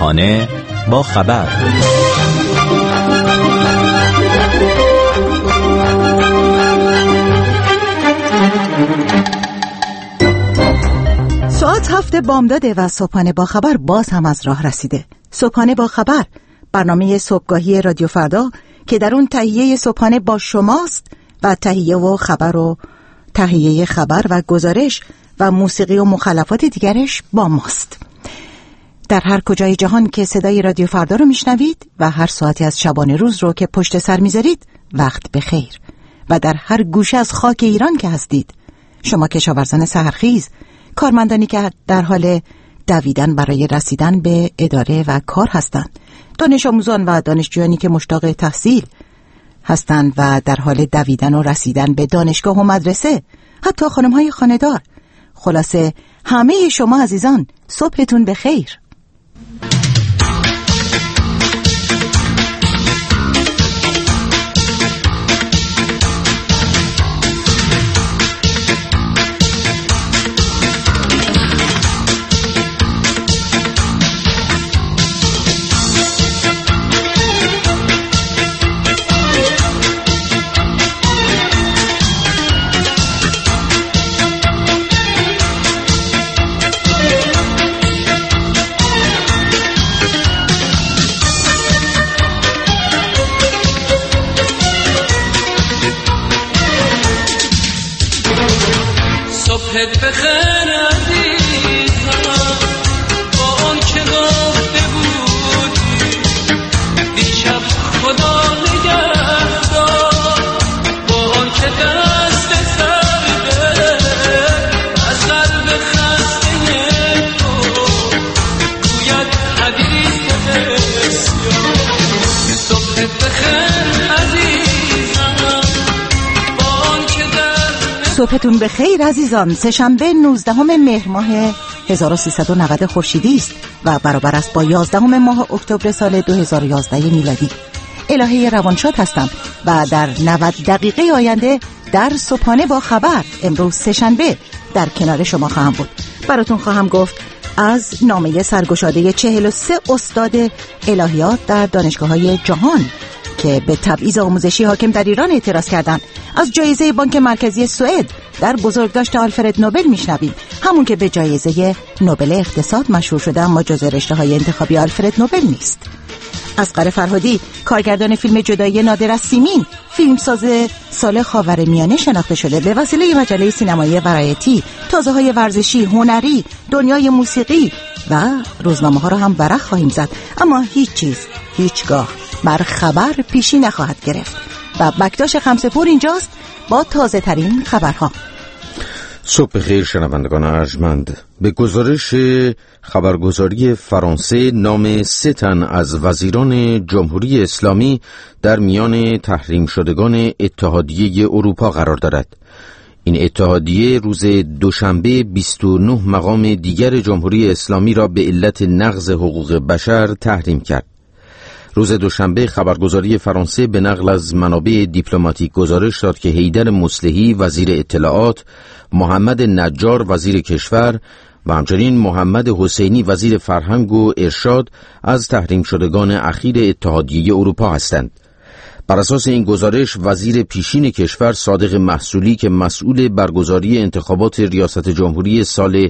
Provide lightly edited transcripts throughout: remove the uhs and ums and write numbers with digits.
صبحانه با خبر. ساعت 7 بامداده و صبحانه با خبر باز هم از راه رسیده. صبحانه با خبر، برنامه صبحگاهی رادیو فردا که در اون تهیه صبحانه با شماست و تهیه خبر و گزارش و موسیقی و مخلفات دیگرش با ماست. در هر کجای جهان که صدای رادیو فردا رو میشنوید و هر ساعتی از شبانه روز رو که پشت سر میذارید، وقت بخیر. و در هر گوشه از خاک ایران که هستید، شما کشاورزان سحرخیز، کارمندانی که در حال دویدن برای رسیدن به اداره و کار هستند، دانش آموزان و دانشجویانی که مشتاق تحصیل هستند و در حال دویدن و رسیدن به دانشگاه و مدرسه، حتی خانم‌های خانه‌دار، خلاصه همه شما عزیزان، صبحتون بخیر. صبحتون بخیر عزیزان. سه‌شنبه 19 مهر ماه 1390 خورشیدی است و برابر است با 11 ماه اکتبر سال 2011 میلادی. الهه روانشاد هستم و در 90 دقیقه آینده در صبحانه با خبر امروز سه‌شنبه در کنار شما خواهم بود. براتون خواهم گفت از نامه سرگشاده 43 استاد الهیات در دانشگاه‌های جهان که به تبعیض آموزشی حاکم در ایران اعتراض کردند. از جایزه بانک مرکزی سوئد در بزرگداشت آلفرد نوبل میشنویم، همون که به جایزه نوبل اقتصاد مشهور شده اما جزو رشته‌های انتخابی آلفرد نوبل نیست. اصغر فرهادی، کارگردان فیلم جدایی نادر از سیمین، فیلمساز سال خاورمیانه شناخته شده، به وسیله مجله سینمایی ورایتی، تازه‌های ورزشی، هنری، دنیای موسیقی و روزنامه‌ها را هم ورق خواهیم زد، اما هیچ چیز هیچگاه بر خبر پیشی نخواهد گرفت. و بکتاش خمسه‌پور اینجاست با تازه ترین خبرها. صبح خیر شنوندگان ارجمند. به گزارش خبرگزاری فرانسه، نام 3 تن از وزیران جمهوری اسلامی در میان تحریم شدگان اتحادیه اروپا قرار دارد. این اتحادیه روز دوشنبه 29 مقام دیگر جمهوری اسلامی را به علت نقض حقوق بشر تحریم کرد. روز دوشنبه خبرگزاری فرانسه به نقل از منابع دیپلماتیک گزارش داد که حیدر مصلحی وزیر اطلاعات، محمد نجار وزیر کشور و همچنین محمد حسینی وزیر فرهنگ و ارشاد از تحریم شدگان اخیر اتحادیه اروپا هستند. بر اساس این گزارش وزیر پیشین کشور صادق محصولی که مسئول برگزاری انتخابات ریاست جمهوری سال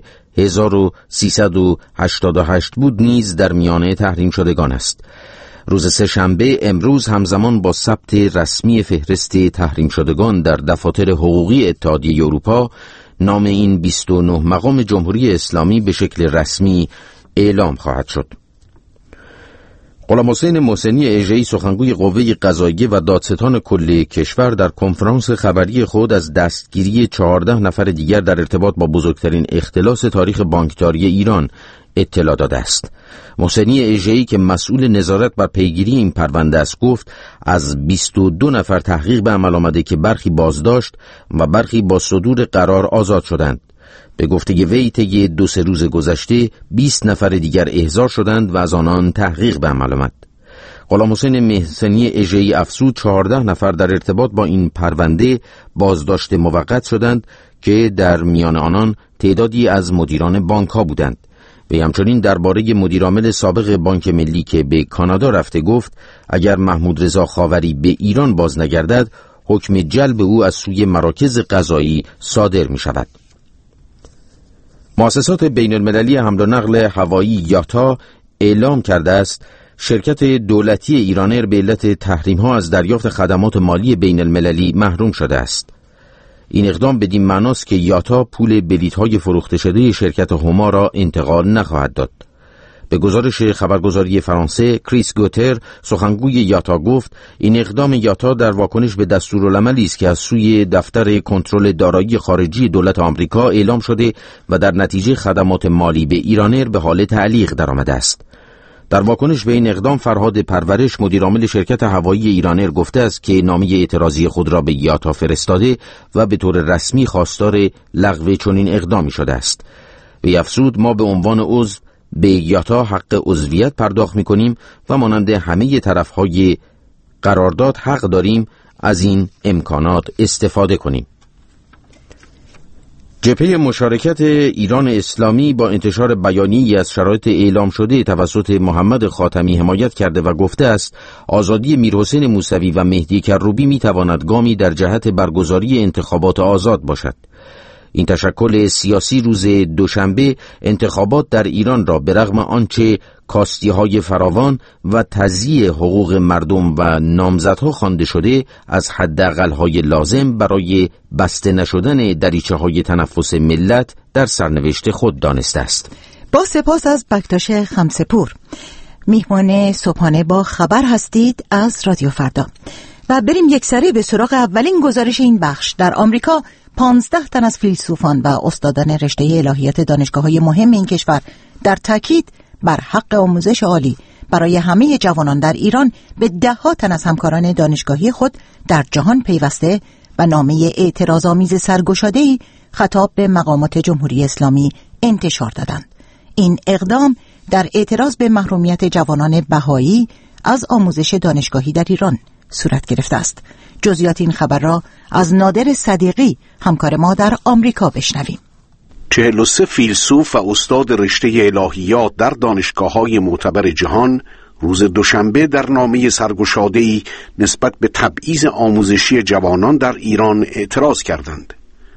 1388 بود نیز در میانه تحریم شدگان است. روز سه‌شنبه امروز همزمان با ثبت رسمی فهرست تحریم شدگان در دفاتر حقوقی اتحادیه اروپا، نام این 29 مقام جمهوری اسلامی به شکل رسمی اعلام خواهد شد. غلامحسین محسنی اژه‌ای سخنگوی قوه قضاییه و دادستان کل کشور در کنفرانس خبری خود از دستگیری 14 نفر دیگر در ارتباط با بزرگترین اختلاس تاریخ بانکداری ایران اطلاع داده است. محسنی اژه‌ای که مسئول نظارت بر پیگیری این پرونده است گفت از 22 نفر تحقیق به عمل آمده که برخی بازداشت و برخی با صدور قرار آزاد شدند. به گفته وی طی 2-3 روز گذشته 20 نفر دیگر احضار شدند و از آنان تحقیق به عمل آمد. غلامحسین محسنی اژه‌ای افزود 14 نفر در ارتباط با این پرونده بازداشت موقت شدند که در میان آنان تعدادی از مدیران بانک‌ها بودند. و همچنین درباره مدیرعامل سابق بانک ملی که به کانادا رفته گفت اگر محمود رضا خاوری به ایران باز نگردد حکم جلب او از سوی مراکز قضایی صادر می شود. مؤسسات بین المللی حمل و نقل هوایی یاتا اعلام کرده است شرکت دولتی ایرانر به علت تحریم‌ها از دریافت خدمات مالی بین المللی محروم شده است. این اقدام بدین معناست که یاتا پول بلیط‌های فروخته شده شرکت هما را انتقال نخواهد داد. به گزارش خبرگزاری فرانسه، کریس گوتر سخنگوی یاتا گفت این اقدام یاتا در واکنش به دستورالعملی است که از سوی دفتر کنترل دارایی خارجی دولت آمریکا اعلام شده و در نتیجه خدمات مالی به ایرانر به حال تعلیق درآمده است. در واکنش به این اقدام فرهاد پرورش مدیرعامل شرکت هوایی ایرانر گفته است که نامه اعتراضی خود را به یاتا فرستاده و به طور رسمی خواستار لغو چنین اقدامی شده است. به افزود ما به عنوان عضو به یاتا حق عضویت پرداخت می‌کنیم و مانند همه طرف‌های قرارداد حق داریم از این امکانات استفاده کنیم. جبهه مشارکت ایران اسلامی با انتشار بیانیه‌ای از شرایط اعلام شده توسط محمد خاتمی حمایت کرده و گفته است آزادی میرحسین موسوی و مهدی کروبی می‌تواند گامی در جهت برگزاری انتخابات آزاد باشد. این تشکل سیاسی روز دوشنبه انتخابات در ایران را به رغم آنچه کاستی‌های فراوان و تضییع حقوق مردم و نامزدها خوانده شده از حداقل‌های لازم برای بسته نشدن دریچه‌های تنفس ملت در سرنوشت خود دانسته است. با سپاس از بکتاش خمسه‌پور. میهمان صبحانه با خبر هستید از رادیو فردا و بریم یکسره به سراغ اولین گزارش این بخش. در آمریکا 15 تن از فیلسوفان و استادان رشته الهیات دانشگاه‌های مهم این کشور در تاکید بر حق آموزش عالی برای همه جوانان در ایران به 10 تن از همکاران دانشگاهی خود در جهان پیوسته و نامه اعتراض‌آمیز سرگشاده‌ای خطاب به مقامات جمهوری اسلامی انتشار دادند. این اقدام در اعتراض به محرومیت جوانان بهایی از آموزش دانشگاهی در ایران صورت گرفته است. جزئیات این خبر را از نادر صدیقی همکار ما در آمریکا بشنویم. 43 فیلسوف و استاد رشته الهیات در دانشگاه‌های معتبر جهان روز دوشنبه در نامه سرگشاده‌ای نسبت به تبعیض آموزشی جوانان در ایران اعتراض کردند.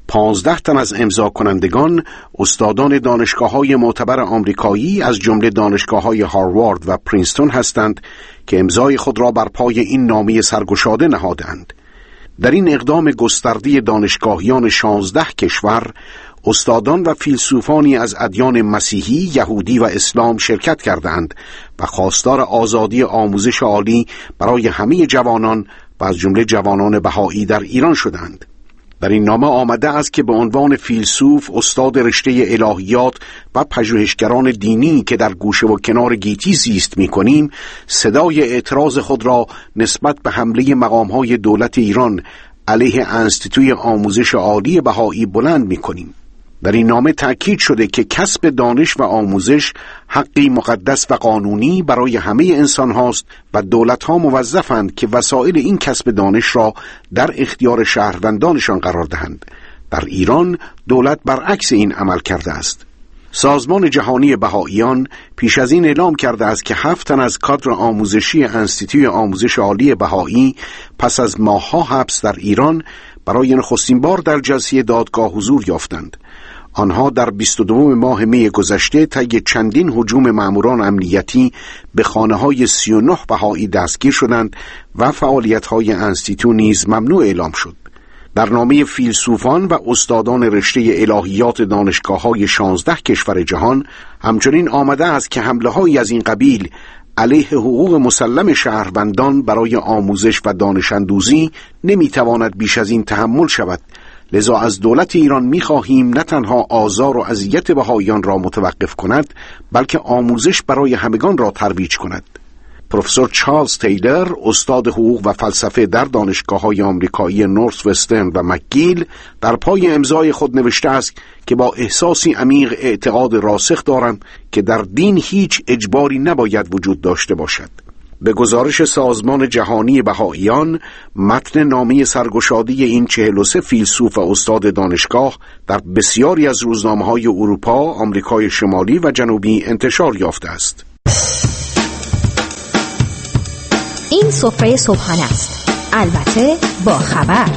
15 تن از امضا کنندگان استادان دانشگاه‌های معتبر آمریکایی از جمله دانشگاه‌های هاروارد و پرینستون هستند که امضای خود را بر پای این نامه سرگشاده نهادند. در این اقدام گسترده دانشگاهیان 16 کشور استادان و فیلسوفانی از ادیان مسیحی، یهودی و اسلام شرکت کردند و خواستار آزادی آموزش عالی برای همه جوانان و از جمله جوانان بهایی در ایران شدند. در این نامه آمده است که به عنوان فیلسوف، استاد رشته الهیات و پژوهشگران دینی که در گوشه و کنار گیتی زیست می‌کنیم، صدای اعتراض خود را نسبت به حمله مقام‌های دولت ایران علیه انستیتوی آموزش عالی بهایی بلند می‌کنیم. در این نامه تأکید شده که کسب دانش و آموزش حقی مقدس و قانونی برای همه انسان هاست و دولت‌ها موظفند که وسایل این کسب دانش را در اختیار شهروندانشان قرار دهند. در ایران دولت برعکس این عمل کرده است. سازمان جهانی بهائیان پیش از این اعلام کرده است که 7 تن از کادر آموزشی انستیتوی آموزش عالی بهایی پس از ماه‌ها حبس در ایران برای نخستین بار در جلسه دادگاه حضور یافتند. آنها در 22 ماه می گذشته طی چندین هجوم ماموران امنیتی به خانه‌های 39 بهایی دستگیر شدند و فعالیت‌های انستیتو نیز ممنوع اعلام شد. در نامه فیلسوفان و استادان رشته الهیات دانشگاه‌های 16 کشور جهان همچنین آمده است که حمله‌هایی از این قبیل علیه حقوق مسلم شهروندان برای آموزش و دانش اندوزی نمی‌تواند بیش از این تحمل شود. لذا از دولت ایران می‌خواهیم نه تنها آزار و اذیت بهائیان را متوقف کند، بلکه آموزش برای همگان را ترویج کند. پروفسور چارلز تیلر، استاد حقوق و فلسفه در دانشگاه‌های آمریکایی نورث وسترن و مکگیل، در پای امضای خود نوشته است که با احساسی عمیق اعتقاد راسخ دارم که در دین هیچ اجباری نباید وجود داشته باشد. به گزارش سازمان جهانی بهائیان، متن نامه سرگشادی این 43 فیلسوف و استاد دانشگاه در بسیاری از روزنامه‌های اروپا، آمریکای شمالی و جنوبی انتشار یافته است. این سفره صبحانه است، البته با خبر.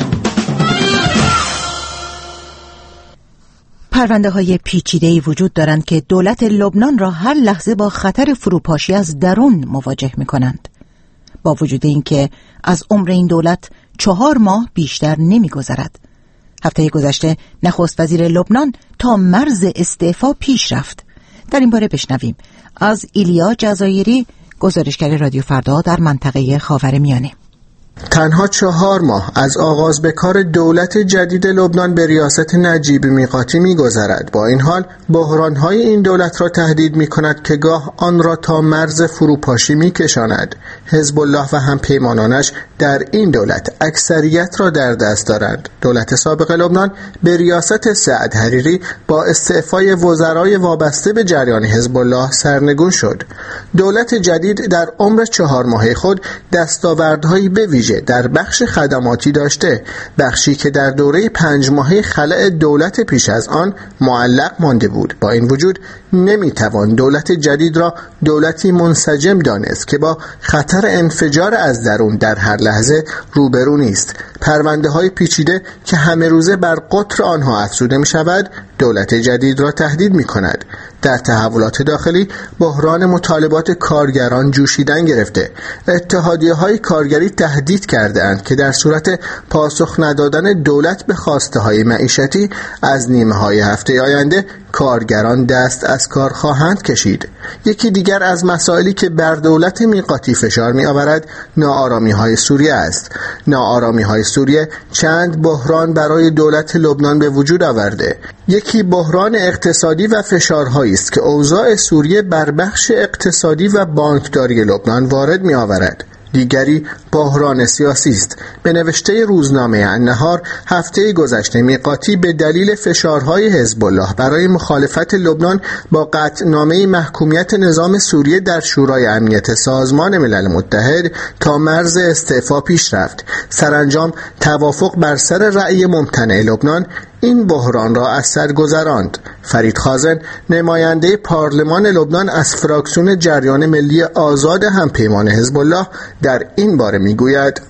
پرونده های پیچیده‌ای وجود دارند که دولت لبنان را هر لحظه با خطر فروپاشی از درون مواجه می کنند. با وجود اینکه از عمر این دولت 4 ماه بیشتر نمی گذرد. هفته گذشته نخست وزیر لبنان تا مرز استعفا پیش رفت. در این باره بشنویم از ایلیا جزایری، گزارشگر رادیو فردا در منطقه خاورمیانه. تنها 4 ماه از آغاز به کار دولت جدید لبنان به ریاست نجیب میقاتی می‌گذرد. با این حال بحران‌های این دولت را تهدید می‌کند که گاه آن را تا مرز فروپاشی می‌کشاند. حزب الله و همپیمانانش در این دولت اکثریت را در دست دارند. دولت سابق لبنان به ریاست سعد حریری با استعفای وزرای وابسته به جریان حزب الله سرنگون شد. دولت جدید در عمر 4 ماهه خود دستاوردهایی به ویژه در بخش خدماتی داشته، بخشی که در دوره 5 ماهه خلأ دولت پیش از آن معلق مانده بود. با این وجود نمیتوان دولت جدید را دولتی منسجم دانست که با خطر انفجار از درون در هر لحظه روبرو نیست. پرونده های پیچیده که همه روزه بر قطر آنها افزوده می شود دولت جدید را تهدید می کند. در تحولات داخلی بحران مطالبات کارگران جوشیدن گرفته. اتحادیه های کارگری تهدید کرده اند که در صورت پاسخ ندادن دولت به خواسته های معیشتی از نیمه های هفته آینده کارگران دست از کار خواهند کشید. یکی دیگر از مسائلی که بر دولت میقاتی فشار می آورد ناآرامی های سوریه است. ناآرامی های سوریه چند بحران برای دولت لبنان به وجود آورده. یکی بحران اقتصادی و فشارهایی است که اوضاع سوریه بر بخش اقتصادی و بانکداری لبنان وارد می آورد. دیگری بحران سیاسی است. به نوشته روزنامه النهار هفته گذشته میقاتی به دلیل فشارهای حزب الله برای مخالفت لبنان با قطعنامه محکومیت نظام سوریه در شورای امنیت سازمان ملل متحد تا مرز استعفا پیش رفت. سرانجام توافق بر سر رأی ممتنع لبنان این بحران را از سر گذراند. فرید خازن، نماینده پارلمان لبنان از فراکسیون جریان ملی آزاد همپیمان حزب الله، در این باره میگوید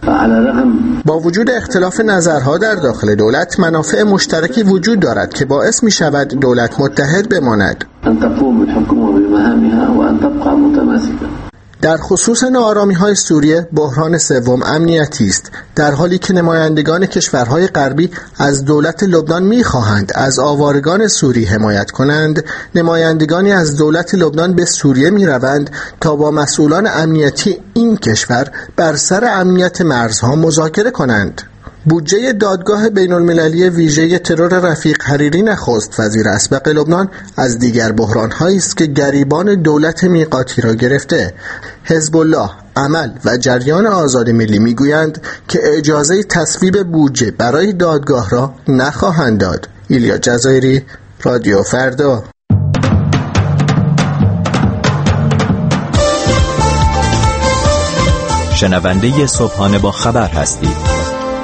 با وجود اختلاف نظرها در داخل دولت منافع مشترکی وجود دارد که باعث می شود دولت متحد بماند. در خصوص ناآرامی‌های سوریه بحران سوم امنیتی است. در حالی که نمایندگان کشورهای غربی از دولت لبنان می‌خواهند از آوارگان سوری حمایت کنند، نمایندگانی از دولت لبنان به سوریه می‌روند تا با مسئولان امنیتی این کشور بر سر امنیت مرزها مذاکره کنند. بودجه دادگاه بین المللی ویژه ترور رفیق حریری نخست وزیر اسبق لبنان از دیگر بحران‌هایی است که گریبان دولت میقاتی را گرفته. حزب الله، عمل و جریان آزاد ملی میگویند که اجازه تصویب بودجه برای دادگاه را نخواهند داد. ایلیا جزایری، رادیو فردا. شنونده صبحانه با خبر هستید.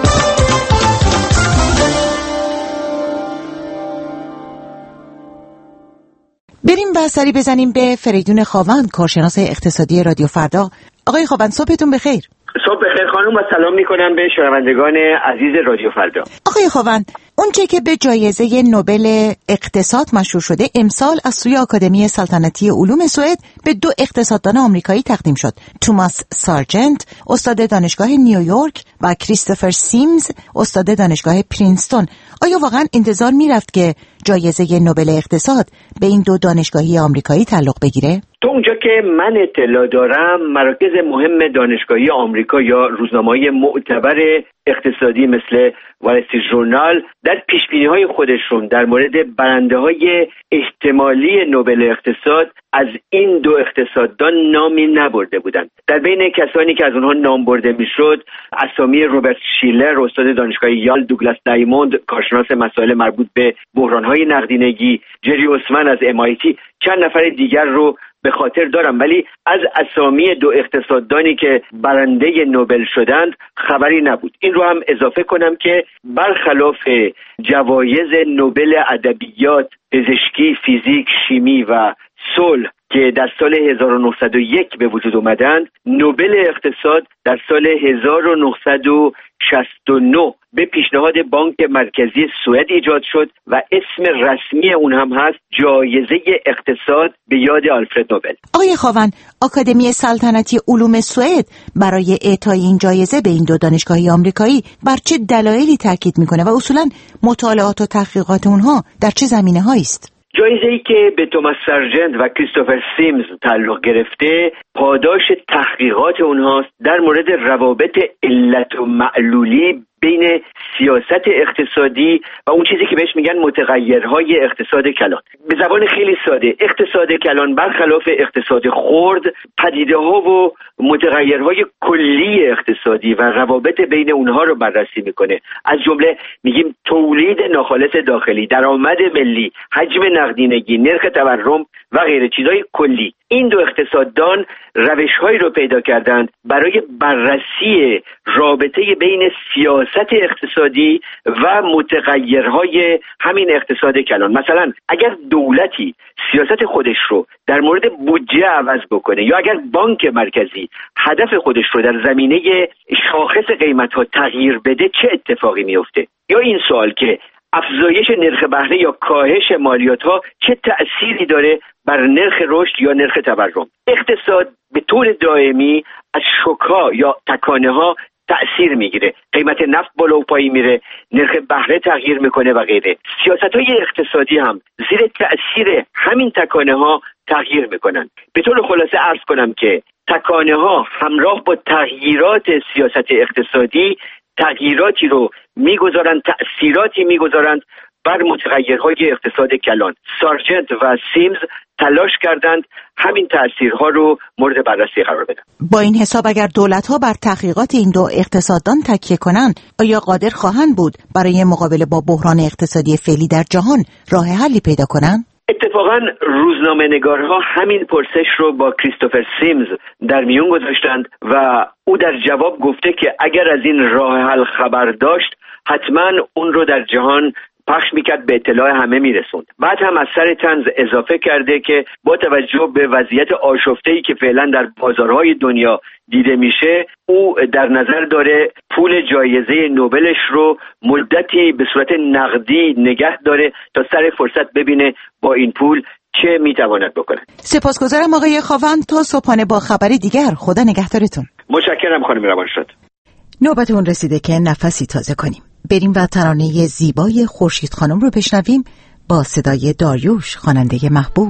بریم بسری بزنیم به فریدون خاوند، کارشناس اقتصادی رادیو فردا. آقای خاوند صبحتون بخیر. صبح بخیر خانم و سلام میکنم به شنوندگان عزیز رادیو فردا. آقای خاوند، اونچه که به جایزه نوبل اقتصاد مشهور شده امسال از سوی آکادمی سلطنتی علوم سوئد به 2 اقتصاددان آمریکایی تقدیم شد. توماس سارجنت، استاد دانشگاه نیویورک، و کریستوفر سیمز، استاد دانشگاه پرینستون. آیا واقعا انتظار میرفت که جایزه نوبل اقتصاد به این 2 دانشگاهی آمریکایی تعلق بگیره؟ تو اونجا که من اطلاع دارم مراکز مهم دانشگاهی آمریکا یا روزنامه‌های معتبر اقتصادی مثل وال استریت ژورنال در پیشبینی‌های خودشون در مورد برنده‌های احتمالی نوبل اقتصاد از این دو اقتصاددان نامی نبرده بودند. در بین کسانی که از اونها نام برده میشد اسامی روبرت شیلر استاد دانشگاه یال، دوگلاس دایموند کارشناس مسائل مربوط به بحران‌های نقدینگی، جری اوسمن از MIT، چند نفر دیگر رو به خاطر دارم، ولی از اسامی دو اقتصاددانی که برنده نوبل شدند خبری نبود. این رو هم اضافه کنم که برخلاف جوایز نوبل ادبیات، پزشکی، فیزیک، شیمی و صلح که در سال 1901 به وجود اومدند، نوبل اقتصاد در سال 1969 به پیشنهاد بانک مرکزی سوئد ایجاد شد و اسم رسمی اون هم هست جایزه اقتصاد به یاد آلفرد نوبل. آقای خاون، آکادمی سلطنتی علوم سوئد برای اعطای این جایزه به این دو دانشگاهی آمریکایی بر چه دلایلی تاکید میکنه و اصولاً مطالعات و تحقیقات اونها در چه زمینه‌هایی است؟ جایزه‌ای که به توماس سارجنت و کریستوفر سیمز تعلق گرفته پاداش تحقیقات اونهاست در مورد روابط علت و معلولی بین سیاست اقتصادی و اون چیزی که بهش میگن متغیرهای اقتصاد کلان. به زبان خیلی ساده، اقتصاد کلان برخلاف اقتصاد خرد پدیده‌ها و متغیرهای کلی اقتصادی و روابط بین اونها رو بررسی میکنه. از جمله میگیم تولید ناخالص داخلی، درآمد ملی، حجم نقدینگی، نرخ تورم و غیره چیزهای کلی. این دو اقتصاددان روش‌هایی رو پیدا کردند برای بررسی رابطه بین سیاست اقتصادی و متغیرهای همین اقتصاد کلان. مثلا اگر دولتی سیاست خودش رو در مورد بودجه عوض بکنه یا اگر بانک مرکزی هدف خودش رو در زمینه شاخص قیمت‌ها تغییر بده چه اتفاقی میفته؟ یا این سوال که افزایش نرخ بهره یا کاهش مالیات‌ها چه تأثیری داره بر نرخ رشد یا نرخ تورم؟ اقتصاد به طور دائمی از شوک‌ها یا تکانه‌ها تأثیر میگیره. قیمت نفت بالا و پایین میره، نرخ بهره تغییر میکنه و غیره. سیاست‌های اقتصادی هم زیر تأثیر همین تکانه‌ها تغییر میکنن. به طور خلاصه عرض کنم که تکانه‌ها همراه با تغییرات سیاست اقتصادی تغییراتی رو میگذارند، تأثیراتی میگذارند بر متغیرهای اقتصاد کلان. سارجنت و سیمز تلاش کردند همین تأثیرها رو مورد بررسی قرار بدن. با این حساب اگر دولت‌ها بر تحقیقات این دو اقتصاددان تکیه کنند، آیا قادر خواهند بود برای مقابله با بحران اقتصادی فعلی در جهان راه حلی پیدا کنند؟ اتفاقاً روزنامه‌نگارها همین پرسش رو با کریستوفر سیمز در میون گذاشتند و او در جواب گفته که اگر از این راه حل خبر داشت حتما اون رو در جهان پخش میکرد، به اطلاع همه میرسوند. بعد هم از سر طنز اضافه کرده که با توجه به وضعیت آشفته‌ای که فعلا در بازارهای دنیا دیده میشه، او در نظر داره پول جایزه نوبلش رو مدتی به صورت نقدی نگه داره تا سر فرصت ببینه با این پول چه میتواند بکنه. سپاسگزارم آقای خاون، تا صبحانه با خبری دیگر. خدا نگهدارتون. متشکرم خانم روانشاد. نوبت اون رسیده که نفسی تازه کنیم. بریم و ترانه زیبای خورشید خانم رو بشنویم با صدای داریوش، خواننده محبوب.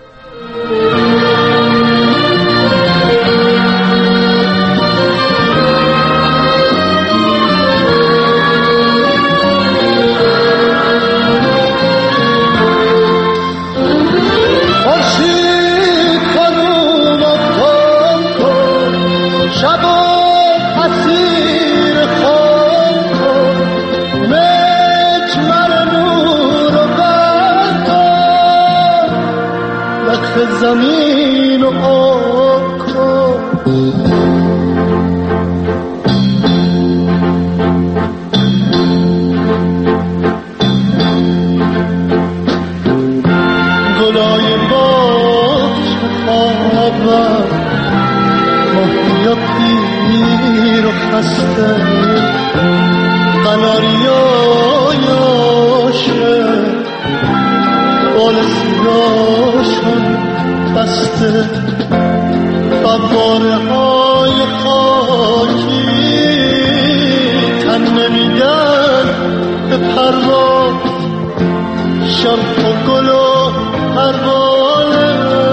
زمین و آب کن گلای باغ خوابم ماهیا پیر و خسته قناریای عاشق بال سیاشم بسته فواره های خاکی تن نمیدن به پرواز شمع و گل و پروانه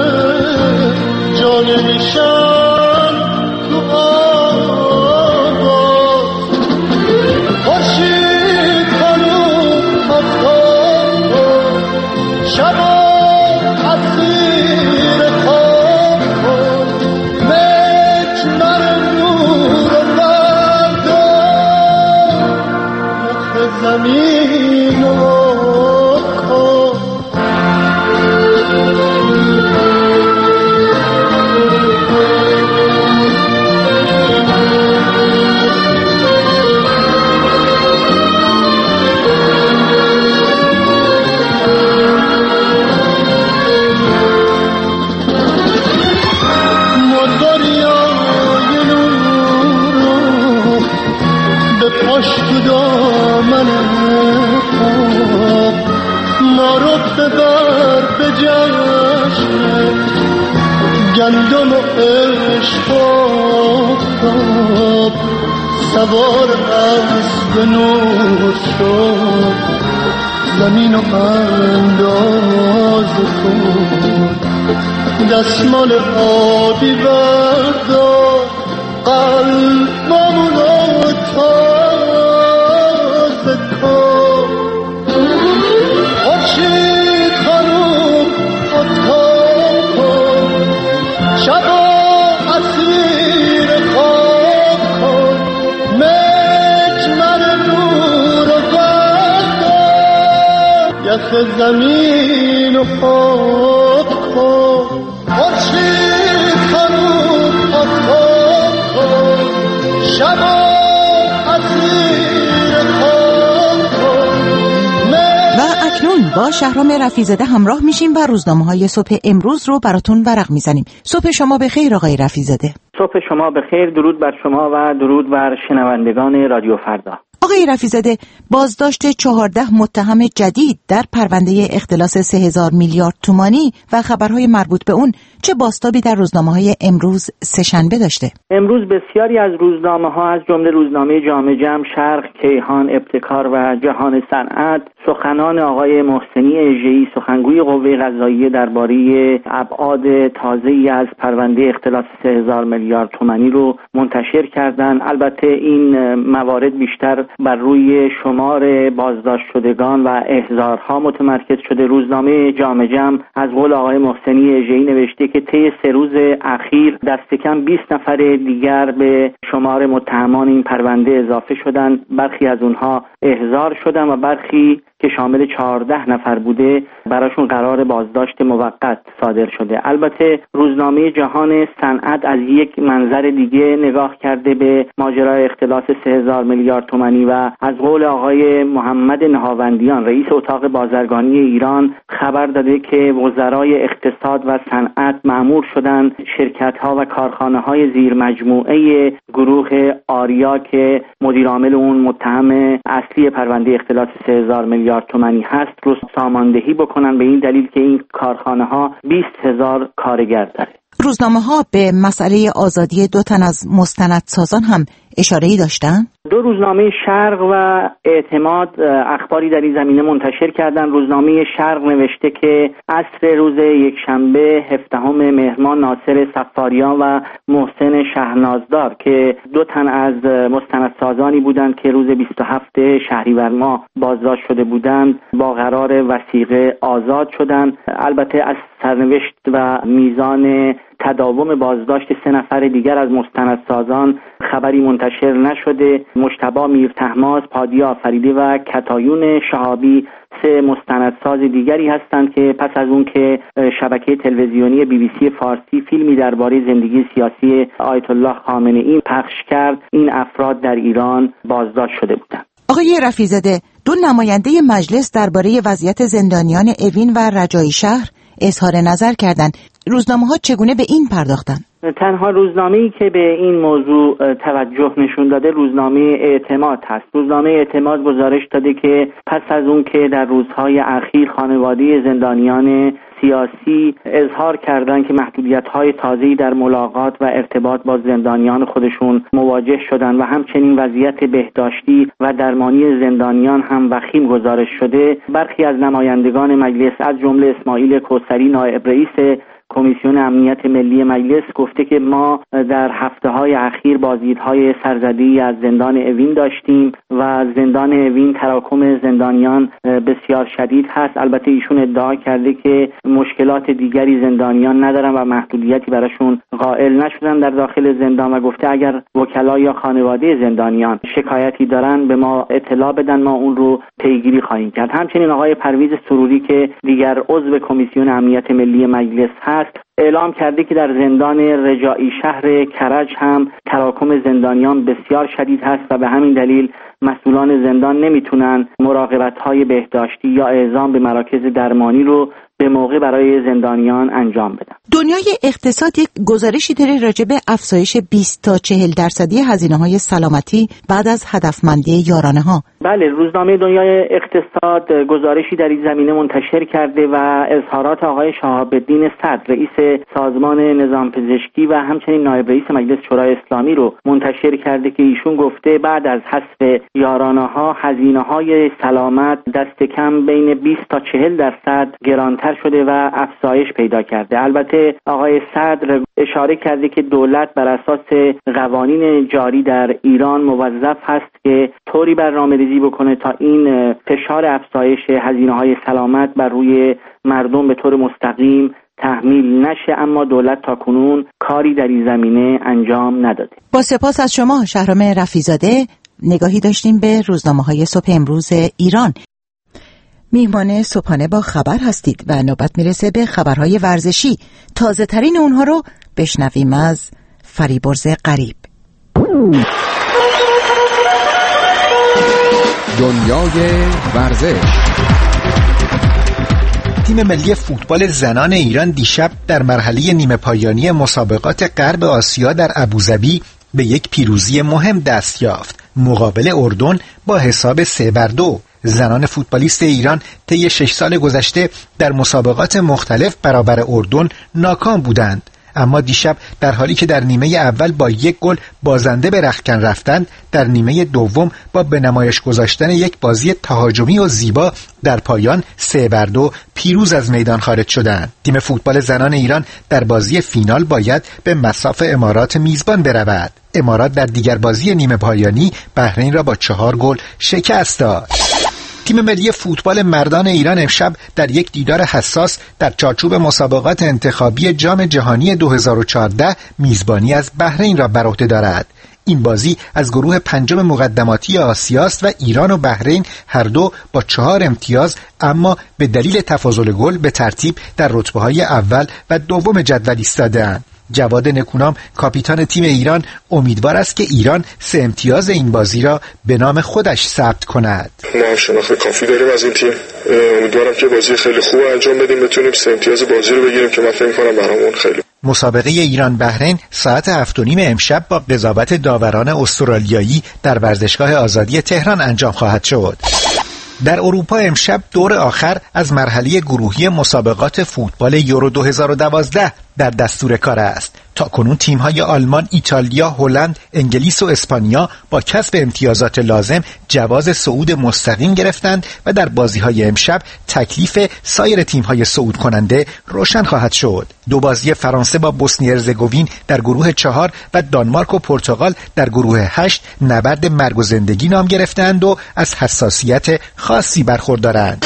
جا نمیشن تو آواز خورشید خانوم آفتاب شبا اسیر گندم و عشق آفتاب سوار اسب نور شد زمین و انداز کن دستمال آبی بردار قلبمون رو تازه کن خورشید خانوم اتاق کن شبا اسیر خواب کن مجمر نور و بردار یخ زمین و خود کن خورشید خانوم اتاق کن شبا اسیر خواب کن. و اکنون با شهرام رفیع‌زاده همراه میشیم و روزنامه‌های صبح امروز رو براتون ورق میزنیم. صبح شما بخیر آقای رفیع‌زاده. صبح شما بخیر، درود بر شما و درود بر شنوندگان رادیو فردا. آقای رفیع‌زاده، بازداشت 14 متهم جدید در پرونده اختلاس 3000 میلیارد تومانی و خبرهای مربوط به اون چه بازتابی در روزنامه‌های امروز سه‌شنبه داشته؟ امروز بسیاری از روزنامه‌ها از جمله روزنامه جامعه جمع، شرق، کیهان، ابتکار و جهان صنعت سخنان آقای محسنی اژه‌ای سخنگوی قوه قضاییه درباره ابعاد تازه‌ای از پرونده اختلاس 3000 میلیارد تومانی رو منتشر کردند. البته این موارد بیشتر بر روی شمار بازداشت شدگان و احضارها متمرکز شده. روزنامه جامعه جمع از قول آقای محسنی اژه‌ای نوشته که طی 3 روز اخیر دست کم 20 نفر دیگر به شمار متهمان این پرونده اضافه شدند. برخی از اونها احضار شدند و برخی که شامل 14 نفر بوده براشون قرار بازداشت موقت صادر شده. البته روزنامه جهان صنعت از یک منظر دیگه نگاه کرده به ماجرای اختلاس 3000 میلیارد تومانی و از قول آقای محمد نهاوندیان رئیس اتاق بازرگانی ایران خبر داده که وزرای اقتصاد و صنعت مأمور شدند شرکت‌ها و کارخانه‌های زیر مجموعه گروه آریا که مدیر عامل اون متهم اصلی پرونده اختلاس 3000 میلیارد تومانی هست رو ساماندهی بکنن به این دلیل که این کارخانه ها 20,000 کارگر داره. روزنامه ها به مسئله آزادی 2 تن از مستندسازان هم اشاره‌ای داشتن؟ 2 روزنامه شرق و اعتماد اخباری در این زمینه منتشر کردن. روزنامه شرق نوشته که عصر روز یکشنبه 17 مهر ماه ناصر صفاریان و محسن شهنازدار که 2 تن از مستندسازانی بودند که روز 27 شهریور ماه بازداشت شده بودند با قرار وثیقه آزاد شدند. البته از سرنوشت و میزان تداوم بازداشت 3 نفر دیگر از مستندسازان خبری منتشر نشده. مجتبی میرطهماسب، پادیا آفریدی و کتایون شهابی 3 مستندساز دیگری هستند که پس از اون که شبکه تلویزیونی BBC فارسی فیلمی درباره زندگی سیاسی آیت الله خامنه‌ای پخش کرد، این افراد در ایران بازداشت شده بودند. آقای رفیع‌زاده، 2 نماینده مجلس درباره وضعیت زندانیان اوین و رجایی شهر اظهار نظر کردند. روزنامه‌ها چگونه به این پرداختن؟ تنها روزنامه‌ای که به این موضوع توجه نشون داده روزنامه اعتماد هست. روزنامه اعتماد گزارش داده که پس از اون که در روزهای اخیر خانواده زندانیان سیاسی اظهار کردند که محدودیت‌های تازه‌ای در ملاقات و ارتباط با زندانیان خودشون مواجه شدند و همچنین وضعیت بهداشتی و درمانی زندانیان هم وخیم گزارش شده، برخی از نمایندگان مجلس از جمله اسماعیل کوثری نایب رئیس کمیسیون امنیت ملی مجلس گفته که ما در هفته‌های اخیر بازدیدهای سرزده‌ای از زندان اوین داشتیم و زندان اوین تراکم زندانیان بسیار شدید هست. البته ایشون ادعا کرده که مشکلات دیگری زندانیان ندارن و محدودیتی براشون قائل نشدن در داخل زندان و گفته اگر وکلا یا خانواده زندانیان شکایتی دارن به ما اطلاع بدن، ما اون رو پیگیری خواهیم کرد. همچنین آقای پرویز سروری که دیگر عضو کمیسیون امنیت ملی مجلس هست اعلام کرده که در زندان رجایی شهر کرج هم تراکم زندانیان بسیار شدید هست و به همین دلیل مسئولان زندان نمیتونن مراقبت‌های بهداشتی یا اعزام به مراکز درمانی رو به موقع برای زندانیان انجام بدن. دنیای اقتصاد یک گزارشی داره راجع به افزایش 20 تا 40% هزینه‌های سلامتی بعد از هدفمندی یارانه‌ها. بله، روزنامه دنیای اقتصاد گزارشی در این زمینه منتشر کرده و اظهارات آقای شهاب الدین صدر رئیس سازمان نظام پزشکی و همچنین نایب رئیس مجلس شورای اسلامی رو منتشر کرده که ایشون گفته بعد از حذف یارانه‌ها هزینه‌های سلامت دست کم بین 20 تا 40% گرانتر شده و افزایش پیدا کرده. البته آقای صدر اشاره کرده که دولت بر اساس قوانین جاری در ایران موظف هست که طوری برنامه‌ریزی بکنه تا این فشار افزایش هزینه‌های سلامت بر روی مردم به طور مستقیم تحمیل نشه، اما دولت تاکنون کاری در این زمینه انجام نداده. با سپاس از شما شهرام رفیع‌زاده. نگاهی داشتیم به روزنامه‌های صبح امروز ایران. میهمان صبحانه با خبر هستید و نوبت میرسه به خبرهای ورزشی. تازه ترین اونها رو بشنویم از فریبرز غریب. دنیای ورزش. تیم ملی فوتبال زنان ایران دیشب در مرحله نیمه پایانی مسابقات غرب آسیا در ابوظبی به یک پیروزی مهم دست یافت. مقابل اردن با حساب 3-2. زنان فوتبالیست ایران طی 6 سال گذشته در مسابقات مختلف برابر اردن ناکام بودند، اما دیشب در حالی که در نیمه اول با 1 گل بازنده به رختکن رفتند، در نیمه دوم با به نمایش گذاشتن یک بازی تهاجمی و زیبا در پایان 3-2 پیروز از میدان خارج شدند. تیم فوتبال زنان ایران در بازی فینال باید به مصاف امارات میزبان برود. امارات در دیگر بازی نیمه پایانی بحرین را با 4 گل شکست داد. تیم ملی فوتبال مردان ایران امشب در یک دیدار حساس در چارچوب مسابقات انتخابی جام جهانی 2014 میزبانی از بحرین را بر عهده دارد. این بازی از گروه 5 مقدماتی آسیاست و ایران و بحرین هر دو با 4 امتیاز اما به دلیل تفاضل گل به ترتیب در رتبه‌های اول و دوم جدول ایستاده‌اند. جواد نکونام کاپیتان تیم ایران امیدوار است که ایران 3 امتیاز این بازی را به نام خودش ثبت کند. ما هم شناخت کافی داریم از این تیم. امیدوارم که بازی خیلی خوب انجام بدیم، بتونیم 3 امتیاز بازی رو بگیریم که من فکر می‌کنم برامون خیلی. مسابقه ایران بحرین ساعت 7:30 امشب با قضاوت داوران استرالیایی در ورزشگاه آزادی تهران انجام خواهد شد. در اروپا امشب دور آخر از مرحله گروهی مسابقات فوتبال یورو 2012 در دستور کار است. تاکنون تیم‌های آلمان، ایتالیا، هلند، انگلیس و اسپانیا با کسب امتیازات لازم جواز صعود مستقیم گرفتند و در بازی‌های امشب تکلیف سایر تیم‌های صعود کننده روشن خواهد شد. 2 بازی فرانسه با بوسنی هرزگوین در گروه 4 و دانمارک و پرتغال در گروه 8 نبرد مرگ و زندگی نام گرفتند و از حساسیت خاصی برخوردارند.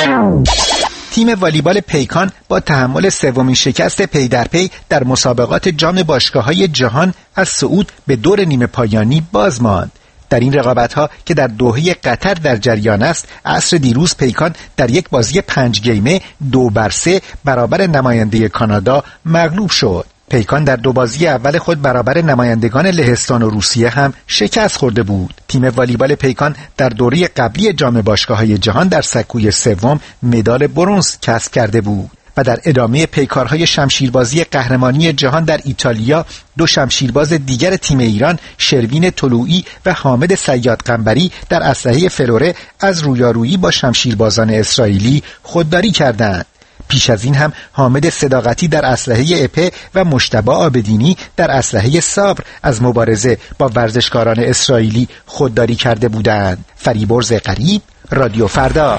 تیم والیبال پیکان با تحمل 3مین شکست پی در پی در مسابقات جام باشگاه‌های جهان از صعود به دور نیمه پایانی باز ماند. در این رقابت‌ها که در دوحه قطر در جریان است، عصر دیروز پیکان در یک بازی 5 گیمه 2-3 برابر نماینده کانادا مغلوب شد. پیکان در 2 بازی اول خود برابر نمایندگان لهستان و روسیه هم شکست خورده بود. تیم والیبال پیکان در دوره قبلی جام باشگاه‌های جهان در سکوی 3 مدال برنز کسب کرده بود و در ادامه پیکارهای شمشیربازی قهرمانی جهان در ایتالیا 2 شمشیرباز دیگر تیم ایران، شروین طلوعی و حامد صیاد قنبری در اسلحه فلوره از رویارویی با شمشیربازان اسرائیلی خودداری کردند. پیش از این هم حامد صداقتی در اسلحه اپه و مجتبی عابدینی در اسلحه صبر از مبارزه با ورزشکاران اسرائیلی خودداری کرده بودند. فریبرز غریب، رادیو فردا.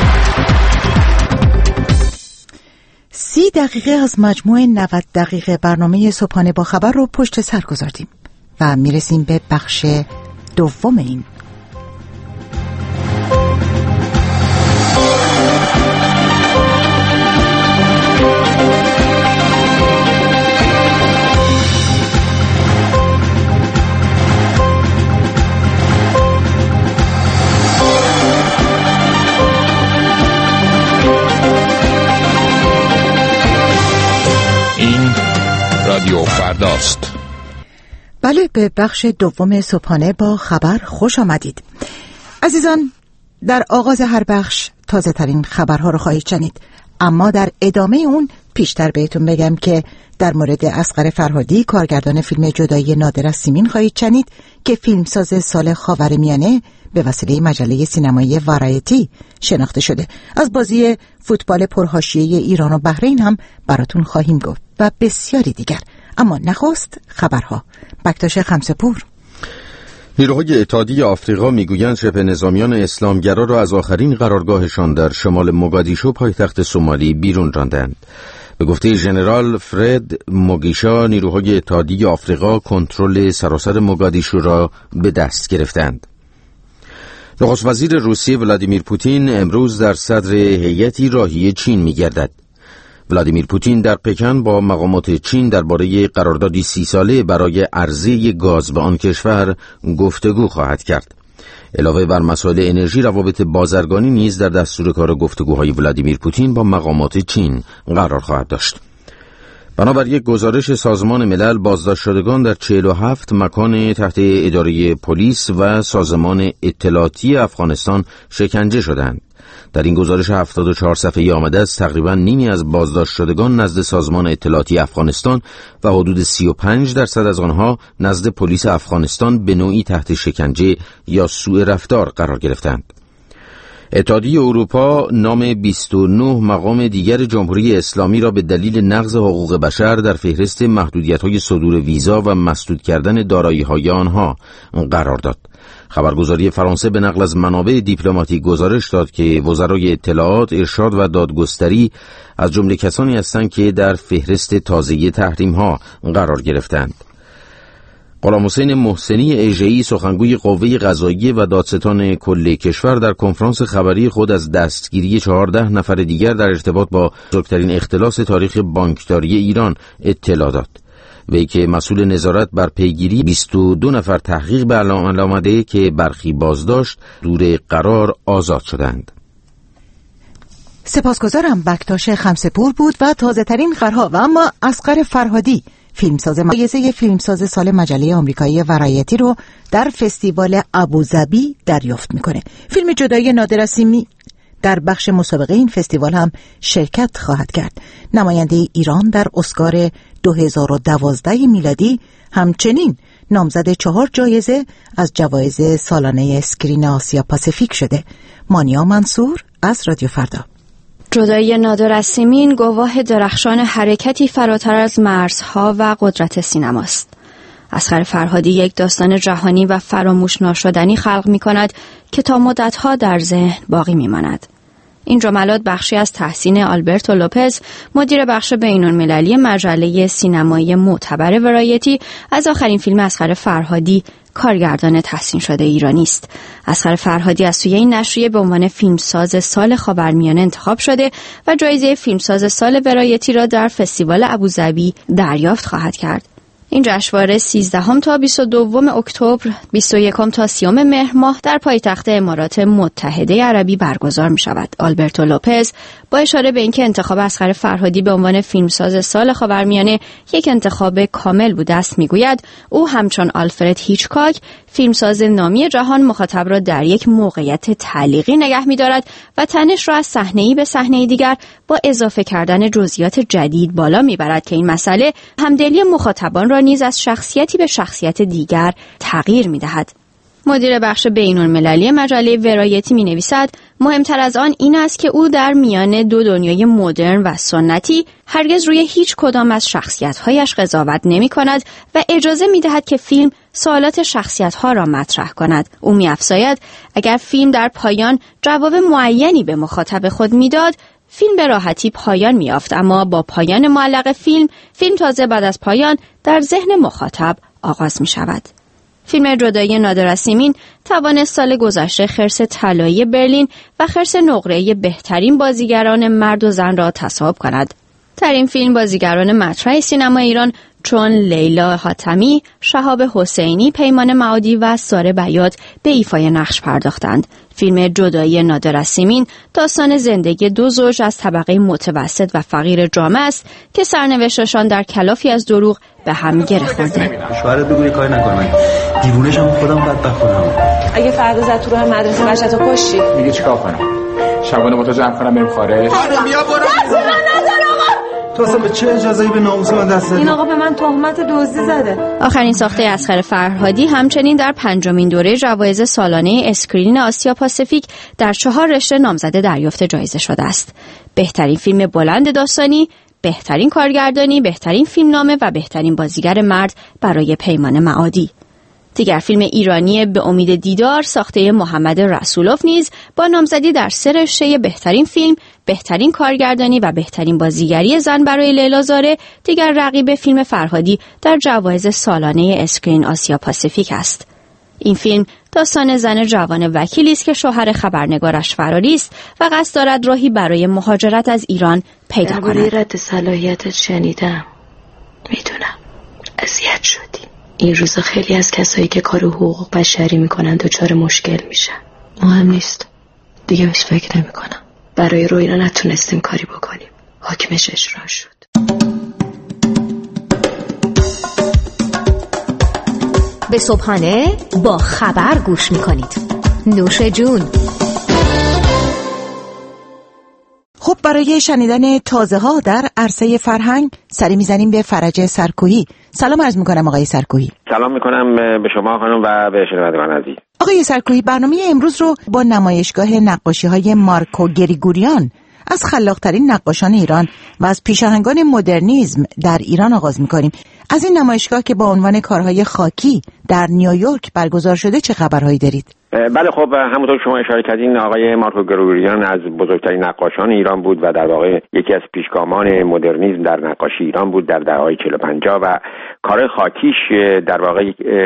30 دقیقه از مجموع 90 دقیقه برنامه صبحانه با خبر رو پشت سر گذاردیم و میرسیم به بخش دوم این. رادیو فرداست. بله، به بخش دوم صبحانه با خبر خوش آمدید. عزیزان، در آغاز هر بخش تازه ترین خبرها رو خواهید شنید، اما در ادامه اون پیشتر بهتون بگم که در مورد اصغر فرهادی کارگردان فیلم جدایی نادر از سیمین خواهید شنید که فیلمساز سال خاورمیانه به وسیله مجله سینمایی وارایتی شناخته شده. از بازی فوتبال پرحاشیه ایران و بحرین هم براتون خواهیم گفت و بسیاری دیگر. اما نخست خبرها. بکتاش خمسه‌پور. نیروهای اتحادیه آفریقا میگویند شبه نظامیان اسلامگرا را از آخرین قرارگاهشان در شمال موگادیشو پایتخت سومالی بیرون راندند. به گفته ژنرال فرد موگیشا، نیروهای اتحادیه آفریقا کنترل سراسر موگادیشو را به دست گرفتند. نخست وزیر روسیه ولادیمیر پوتین امروز در صدر هیئتی راهی چین می‌گردد. ولادیمیر پوتین در پکن با مقامات چین درباره قراردادی 30 ساله برای عرضه گاز به آن کشور گفتگو خواهد کرد. علاوه بر مسائل انرژی، روابط بازرگانی نیز در دستور کار گفتگوهای ولادیمیر پوتین با مقامات چین قرار خواهد داشت. بنابر یک گزارش سازمان ملل، بازداشت شدگان در 47 مکان تحت اداره پلیس و سازمان اطلاعاتی افغانستان شکنجه شدند. در این گزارش 74 صفحه‌ای آمده است تقریباً نیمی از بازداشت شدگان نزد سازمان اطلاعاتی افغانستان و حدود 35% از آنها نزد پلیس افغانستان به نوعی تحت شکنجه یا سوء رفتار قرار گرفتند. اتحادیه اروپا نام 29 مقام دیگر جمهوری اسلامی را به دلیل نقض حقوق بشر در فهرست محدودیت‌های صدور ویزا و مسدود کردن دارایی‌های آنها قرار داد. خبرگزاری فرانسه به نقل از منابع دیپلماتیک گزارش داد که وزرای اطلاعات، ارشاد و دادگستری از جمله کسانی هستند که در فهرست تازه تحریم‌ها قرار گرفتند. غلام حسین محسنی اژه‌ای، سخنگوی قوه قضاییه و دادستان کل کشور، در کنفرانس خبری خود از دستگیری 14 نفر دیگر در ارتباط با بزرگترین اختلاس تاریخ بانکداری ایران اطلاع داد. وی که مسئول نظارت بر پیگیری 22 نفر تحقیق به عمل آمده که برخی بازداشت دور قرار آزاد شدند. سپاسگزارم. بکتاش خمسه‌پور بود و تازه ترین خبرها. و اما اصغر فرهادی، فیلمساز جایزه فیلمساز سال مجله آمریکایی ورایتی رو در فستیوال ابوظبی دریافت میکنه. فیلم جدایی نادر از سیمین در بخش مسابقه این فستیوال هم شرکت خواهد کرد. نماینده ایران در اسکار 2012 میلادی همچنین نامزد 4 جایزه از جوایز سالانه اسکرین آسیا پاسیفیک شده. مانیا منصور از رادیو فردا. جدایی نادر از سیمین گواه درخشان حرکتی فراتر از مرزها و قدرت سینماست. اصغر فرهادی یک داستان جهانی و فراموش ناشدنی خلق می کند که تا مدتها در ذهن باقی می ماند. این جملات بخشی از تحسین آلبرتو لوپز، مدیر بخش بین‌المللی مجله سینمایی معتبر ورایتی، از آخرین فیلم اصغر فرهادی، کارگردان تحسین شده ایرانی است. اصغر فرهادی از سوی این نشریه به عنوان فیلمساز سال خاورمیانه انتخاب شده و جایزه فیلمساز سال ورایتی را در فستیوال ابوظبی دریافت خواهد کرد. این جشنواره 13 تا 22 اکتبر، 21 تا 30 مهر ماه در پایتخت امارات متحده عربی برگزار می شود. آلبرتو لوپز با اشاره به اینکه انتخاب اصغر فرهادی به عنوان فیلمساز سال خاورمیانه یک انتخاب کامل بوده است میگوید او همچون آلفرد هیچکاک، فیلمساز نامی جهان، مخاطب را در یک موقعیت تعلیقی نگه می‌دارد و تنش را از صحنه‌ای به صحنه دیگر با اضافه کردن جزئیات جدید بالا می‌برد که این مسئله همدلی مخاطبان را نیز از شخصیتی به شخصیت دیگر تغییر می‌دهد. مدیر بخش بین‌المللی مجله ورایتی می‌نویسد مهمتر از آن این است که او در میان دو دنیای مدرن و سنتی هرگز روی هیچ کدام از شخصیت‌هایش قضاوت نمی‌کند و اجازه می‌دهد که فیلم سوالات شخصیت‌ها را مطرح کند. او می‌افزاید اگر فیلم در پایان جواب معینی به مخاطب خود می‌داد، فیلم به راحتی پایان می‌یافت، اما با پایان معلق فیلم تازه بعد از پایان در ذهن مخاطب آغاز می‌شود. فیلم جدایی نادر از سیمین توانست سال گذشته خرس طلایی برلین و خرس نقره‌ای بهترین بازیگران مرد و زن را تصاحب کند. در این فیلم بازیگران مطرح سینما ایران چون لیلا حاتمی، شهاب حسینی، پیمان معادی و ساره بیات به ایفای نقش پرداختند. فیلم جدایی نادر از سیمین داستان زندگی دو زوج از طبقه متوسط و فقیر جامعه است که سرنوشتشان در کلافی از دروغ به هم گره خورده. شوهرت بگو یه کاری نکنه، دیوونه‌شم خودم بدبخت کنم. اگه فردا زد تو راه مدرسه بچه‌تو کشتی، میگه چیکار کنم؟ شبانه با تو جمع کنم بریم خارج؟ بیا برو. تو اصلا به چه اجازه‌ای به ناموس من دست زدی؟ این آقا به من تهمت دزدی زده. آخرین ساخته اصغر فرهادی همچنین در 5مین دوره جوایز سالانه اسکرین آسیا پاسیفیک در 4 رشته نامزد دریافت جایزه شده است. بهترین فیلم بلند داستانی، بهترین کارگردانی، بهترین فیلمنامه و بهترین بازیگر مرد برای پیمان معادی. دیگر فیلم ایرانی به امید دیدار ساخته محمد رسولوف نیز با نامزدی در 3 رشته بهترین فیلم، بهترین کارگردانی و بهترین بازیگری زن برای لیلا زاره دیگر رقیب فیلم فرهادی در جوایز سالانه اسکرین آسیا پاسیفیک است. این فیلم داستان زن جوان وکیلی است که شوهر خبرنگارش فراری است و قصد دارد راهی برای مهاجرت از ایران پیدا کند. درباره رد صلاحیتت شنیدم. میدونم اذیت شدی. این روزا خیلی از کسایی که کار حقوق بشری میکنن دچار مشکل میشن. مهم نیست. دیگه بهش فکر نمیکنم. برای روینا نتونستیم کاری بکنیم. حکمش اجرا شد. به صبحانه با خبر گوش میکنید. نوش جون. خب برای شنیدن تازه ها در عرصه فرهنگ سری میزنیم به فرج سرکویی. سلام عرض میکنم آقای سرکویی. سلام میکنم به شما خانم و به شنوندگان عزیز. آقای سرکویی برنامه امروز رو با نمایشگاه نقاشی های مارکو گریگوریان از خلاق‌ترین نقاشان ایران و از پیشاهنگان مدرنیسم در ایران آغاز می‌کنیم. از این نمایشگاه که با عنوان کارهای خاکی در نیویورک برگزار شده چه خبرهایی دارید؟ بله خب همونطور که شما اشاره کردین آقای مارکو گریگوریان از بزرگترین نقاشان ایران بود و در واقع یکی از پیشگامان مدرنیسم در نقاشی ایران بود در دهه‌های 40 و 50 و کار خاکیش در واقع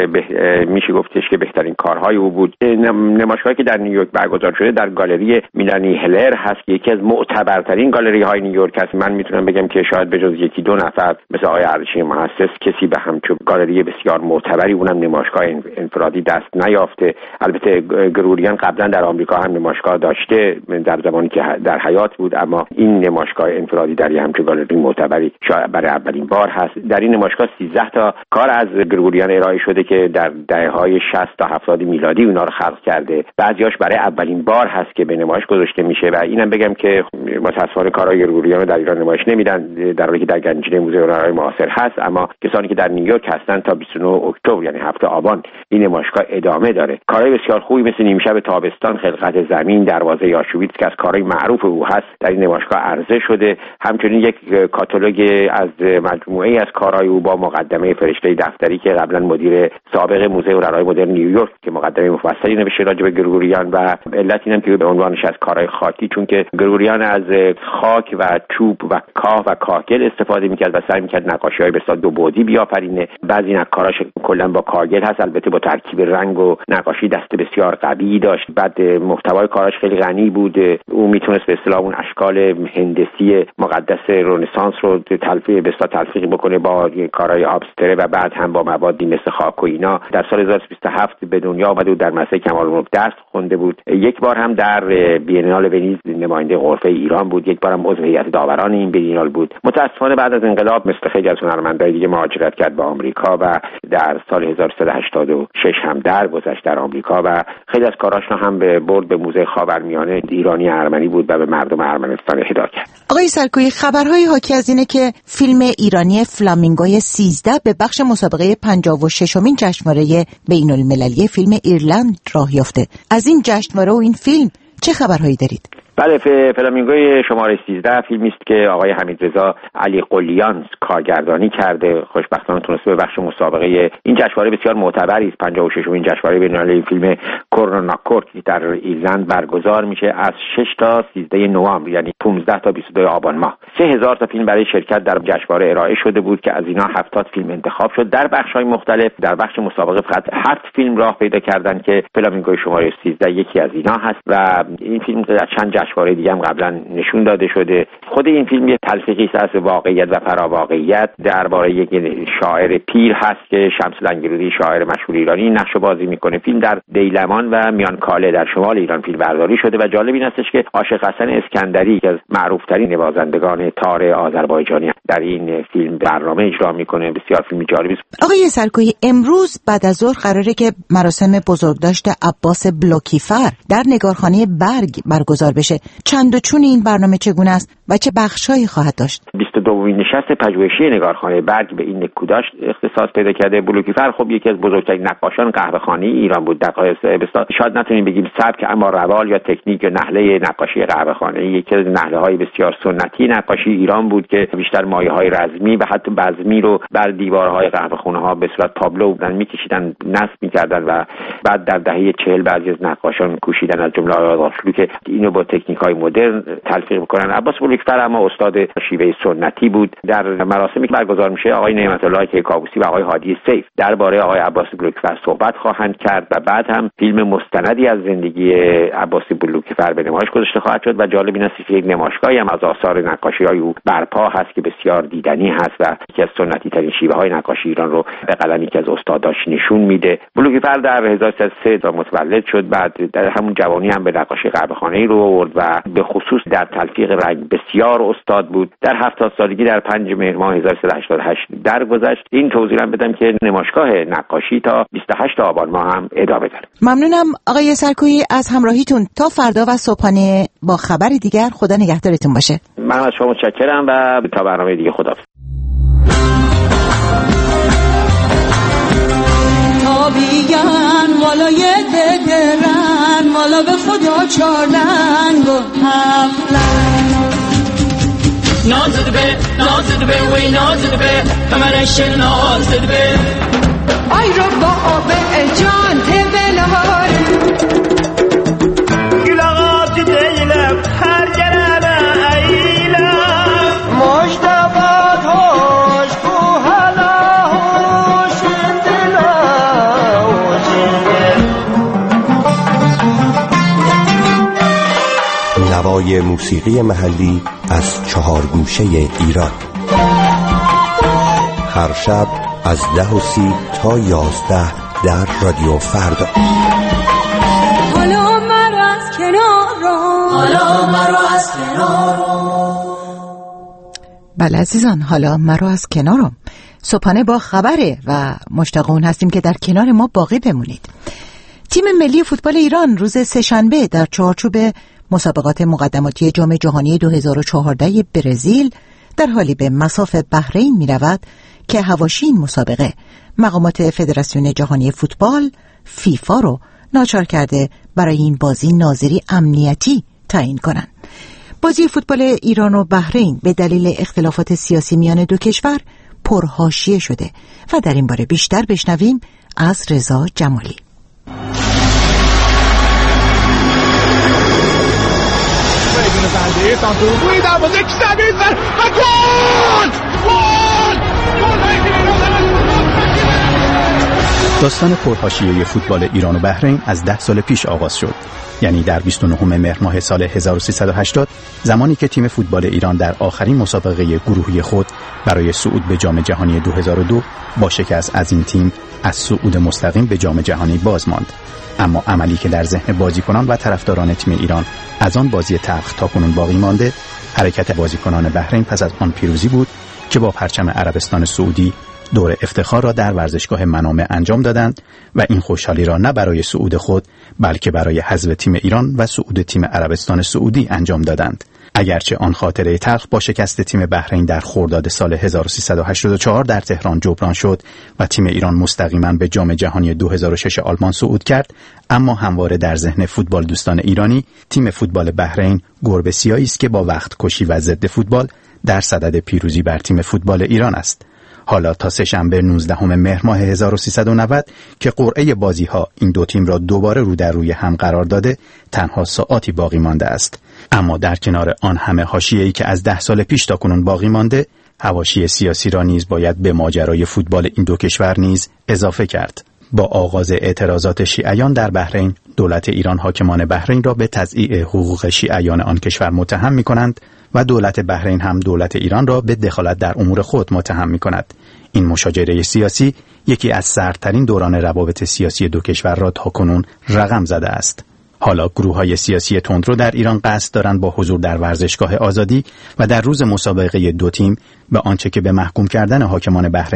میشه گفتش که بهترین کارهای او بود. نمایشگاهی که در نیویورک برگزار شده در گالری میلانی هلر هست که یکی از معتبرترین گالری‌های نیویورک است. من میتونم بگم که شاید به جز 1-2 نفر مثل آقای اردشیر محسس کسی به همچون گالری بسیار معتبری اونم نمایشگاه انفرادی دست نیافته. البته گریگوریان قبلا در آمریکا هم نمایشگاه داشته در زمانی که در حیات بود، اما این نمایشگاه انفرادی در همچون گالری معتبری شاید برای اولین بار هست. در این نمایشگاه 13 تا کار از گریگوریان ارائه شده که در دهه‌های 60 تا 70 میلادی اونا رو خلق کرده. بعضیاش برای اولین بار هست که به نمایش گذاشته میشه و اینم بگم که متأسفانه کارهای گریگوریان رو در ایران نمایش نمیدن، در حالی که در گنجینه موزه هنرهای معاصر هست، اما کسانی که در نیویورک هستن تا 29 اکتبر یعنی هفته آبان این نمایشگاه ادامه داره. کارهای بسیار خوبی مثل نیمشب تابستان، خلقت زمین، دروازه یاشویتس که از کارهای معروف او هست در این نمایشگاه عرضه شده. همچنین یک کاتالوگ از مجموعه از کارهای او با مقدمه فرشته دفتری که قبلا مدیر سابق موزه هنرهای مدرن نیویورک که مقدمه مفصلی نوشته راجع به گریگوریان و علت اینم که به عنوانش از کارهای خاکی، چون که گریگوریان از خاک و چوب و کاه و کاهگل استفاده میکرد و سعی میکرد نقاشی‌های بسیار دو بعدی بیافرینه. بعضی نقاشی‌هاش کلا با کاهگل هست، البته با ترکیب رنگ و نقاشی دست بسیار قوی داشت. بعد محتوای کاراش خیلی غنی بود. او میتونست به اصطلاح اون اشکال هندسی مقدس رنسانس رو تلفیق بکنه با کارهای آبستره و بعد هم با موادی مثل خاک و اینا. در سال 1927 به دنیا آمد و در مدرسه کمال الملک درس خونده بود. یک بار هم در بینال ونیز نماینده غرفه ایران بود، یک بار هم عضو هیئت داوران این بینال بود. متأسفانه بعد از انقلاب مثل خیلی از هنرمندای دیگه مهاجرت کرد به آمریکا و در سال 1386 هم درگذشت در آمریکا و خیلی از کاراش هم به برد به موزه خاورمیانه ایرانی ارمنی بود و به مردم ارمنستان اهدا کرد. آقای سرکویی خبرهای حاکی از اینه که فیلم ایرانی فلامینگوی 13 به بخش مسابقه 56مین جشنواره بین‌المللی فیلم ایرلند راه یافته. از این جشنواره و این فیلم چه خبرهایی دارید؟ بله، فلامینگوی شماره 13 فیلمی است که آقای حمیدرضا علی قلیان کارگردانی کرده. خوشبختانه تونسته به بخش مسابقه این جشنواره بسیار معتبری است، 56مین جشنواره بین‌المللی فیلم کوروناکورت که در ایرلند برگزار میشه از 6 تا 13 نوامبر یعنی 15 تا 22 آبان ماه. 3000 تا فیلم برای شرکت در جشنواره ارائه شده بود که از اینا 70 فیلم انتخاب شد در بخش‌های مختلف. در بخش مسابقه فقط 7 فیلم راه پیدا کردند که فلامینگوی شماره 13 یکی از اینا هست و این فیلم در چند جشنواره دیگه هم قبلا نشون داده شده. خود این فیلم یه تلفیقی است از واقعیت و فراواقعیت درباره یک شاعر پیر هست که شمس لنگرودی شاعر مشهور ایرانی نقش بازی میکنه. فیلم در دیلمان و میانکاله در شمال ایران فیلم برداری شده و جالب این هستش که عاشق حسن اسکندری که از معروف‌ترین نوازندگان تار آذربایجانی در این فیلم برنامه اجرا میکنه. بسیار فیلم جالبی است. آقای سرکویی امروز بعد از ظهر قراره که مراسم بزرگداشت عباس بلوکیفر در نگارخانه برگ برگزار بشه. چند و چون این برنامه چگونه است و چه بخشایی خواهد داشت؟ 22 دومین نشست پژوهشی نگارخانه برگ به این نکوداش اختصاص پیدا کرده. بلوکیفر خب یکی از بزرگترین نقاشان قهوه‌خانه‌ای ایران بود. شاید نتونیم بگیم سبک، اما روال یا تکنیک یا نحله نقاشی قهوه‌خانه‌ای یکی از نحله‌های بسیار سنتی نقاشی ایران بود که بیشتر مایه‌های رزمی و حتی بزمی رو بر دیوارهای قهوه‌خانه‌ها به صورت تابلو می‌کشیدن، نصب می‌کردن و بعد در دهه 40 بعضی از نقاشان کوشیدن از جمله آقای آقاشلو که اینو با تکنیک‌های مدرن تلفیق بکنن. عباس بلوکیفر اما استاد شیوه سنتی بود. در مراسمی که برگزار میشه آقای نعمت الله کیکاووسی و آقای هادی سیف درباره آقای عباس بلوکیفر صحبت خواهند کرد و بعد هم فیلم مستندی از زندگی عباس بلوکیفر به نمایش گذاشته خواهد شد و جالب این است که یک نمایشگاهی هم از آثار نقاشی‌های او برپا هست که بسیار دیدنی هست و یکی از سنتی ترین شیوه‌های نقاشی ایران رو به قلمی که از استاداش نشون میده. بلوکیفر در 1303 متولد شد، بعد در همون جوانی هم به نقاشی قهوه‌خانه‌ای رو آورد و به خصوص در تلفیق رنگ بسیار استاد بود. در 70 سالگی در 5 مهر ماه 1388 درگذشت. این توضیح هم بدم که نمایشگاه نقاشی تا 28 آبان ماه هم ادامه داره. ممنونم آقای سرکویی از همراهیتون. تا فردا و صبحانه با خبر دیگر. خدا نگهدارتون باشه. من از شما متشکرم و تا برنامه دیگه خدا. تابیگن والای دگرن والا به خدا چارلنگ و هفلنگ نازد به وی نازد به کمرش نازد به ای رو با آب جان تبلهار گلاغات دیلم هر جرم ایلم مجتبات هاش کو حالا هوش دلا نوای موسیقی محلی از 4 گوشه ایران. هر شب از 10:30 تا 11 در رادیو فردا. حالا مرو از کنارم بله عزیزان، حالا مرو از کنارم. صبحانه با خبره و مشتاقون هستیم که در کنار ما باقی بمونید. تیم ملی فوتبال ایران روز سه‌شنبه در چارچوب مسابقات مقدماتی جام جهانی 2014 برزیل در حالی به مصاف بحرین می رود که حواشی این مسابقه مقامات فدراسیون جهانی فوتبال فیفا رو ناچار کرده برای این بازی ناظری امنیتی تعیین کنند. بازی فوتبال ایران و بحرین به دلیل اختلافات سیاسی میان دو کشور پرحاشیه شده و در این باره بیشتر بشنویم از رضا جمالی. داستان پرحاشیه فوتبال ایران و بحرین از 10 سال پیش آغاز شد، یعنی در 29 مهر ماه سال 1380 زمانی که تیم فوتبال ایران در آخرین مسابقه گروهی خود برای صعود به جام جهانی 2002 با شکست از این تیم از صعود مستقیم به جام جهانی باز ماند. اما عملی که در ذهن بازیکنان و طرفداران تیم ایران از آن بازی تلخ تاکنون باقی مانده، حرکت بازیکنان بحرین پس از آن پیروزی بود که با پرچم عربستان سعودی دور افتخار را در ورزشگاه منامه انجام دادند و این خوشحالی را نه برای صعود خود بلکه برای حذف تیم ایران و صعود تیم عربستان سعودی انجام دادند. اگرچه آن خاطره تلخ با شکست تیم بحرین در خرداد سال 1384 در تهران جبران شد و تیم ایران مستقیما به جام جهانی 2006 آلمان صعود کرد، اما همواره در ذهن فوتبال دوستان ایرانی تیم فوتبال بحرین گربه سیاهی است که با وقت کشی و ضد فوتبال در صدد پیروزی بر تیم فوتبال ایران است. حالا تا سه‌شنبه 19 مهر ماه 1390 که قرعه بازی‌ها این دو تیم را دوباره رو در روی هم قرار داده، تنها ساعاتی باقی مانده است. اما در کنار آن همه حاشیه‌ای که از 10 سال پیش تاکنون باقی مانده، حواشی سیاسی را نیز باید به ماجرای فوتبال این دو کشور نیز اضافه کرد. با آغاز اعتراضات شیعیان در بحرین، دولت ایران حاکمان بحرین را به تضییع حقوق شیعیان آن کشور متهم می‌کنند و دولت بحرین هم دولت ایران را به دخالت در امور خود متهم می‌کند. این مشاجره سیاسی یکی از سردترین دوران روابط سیاسی دو کشور را تاکنون رقم زده است. حالا گروه‌های سیاسی تندرو در ایران قصد دارند با حضور در ورزشگاه آزادی و در روز مسابقه دو تیم به آنچه که به محکوم کردن حاکمان بحرین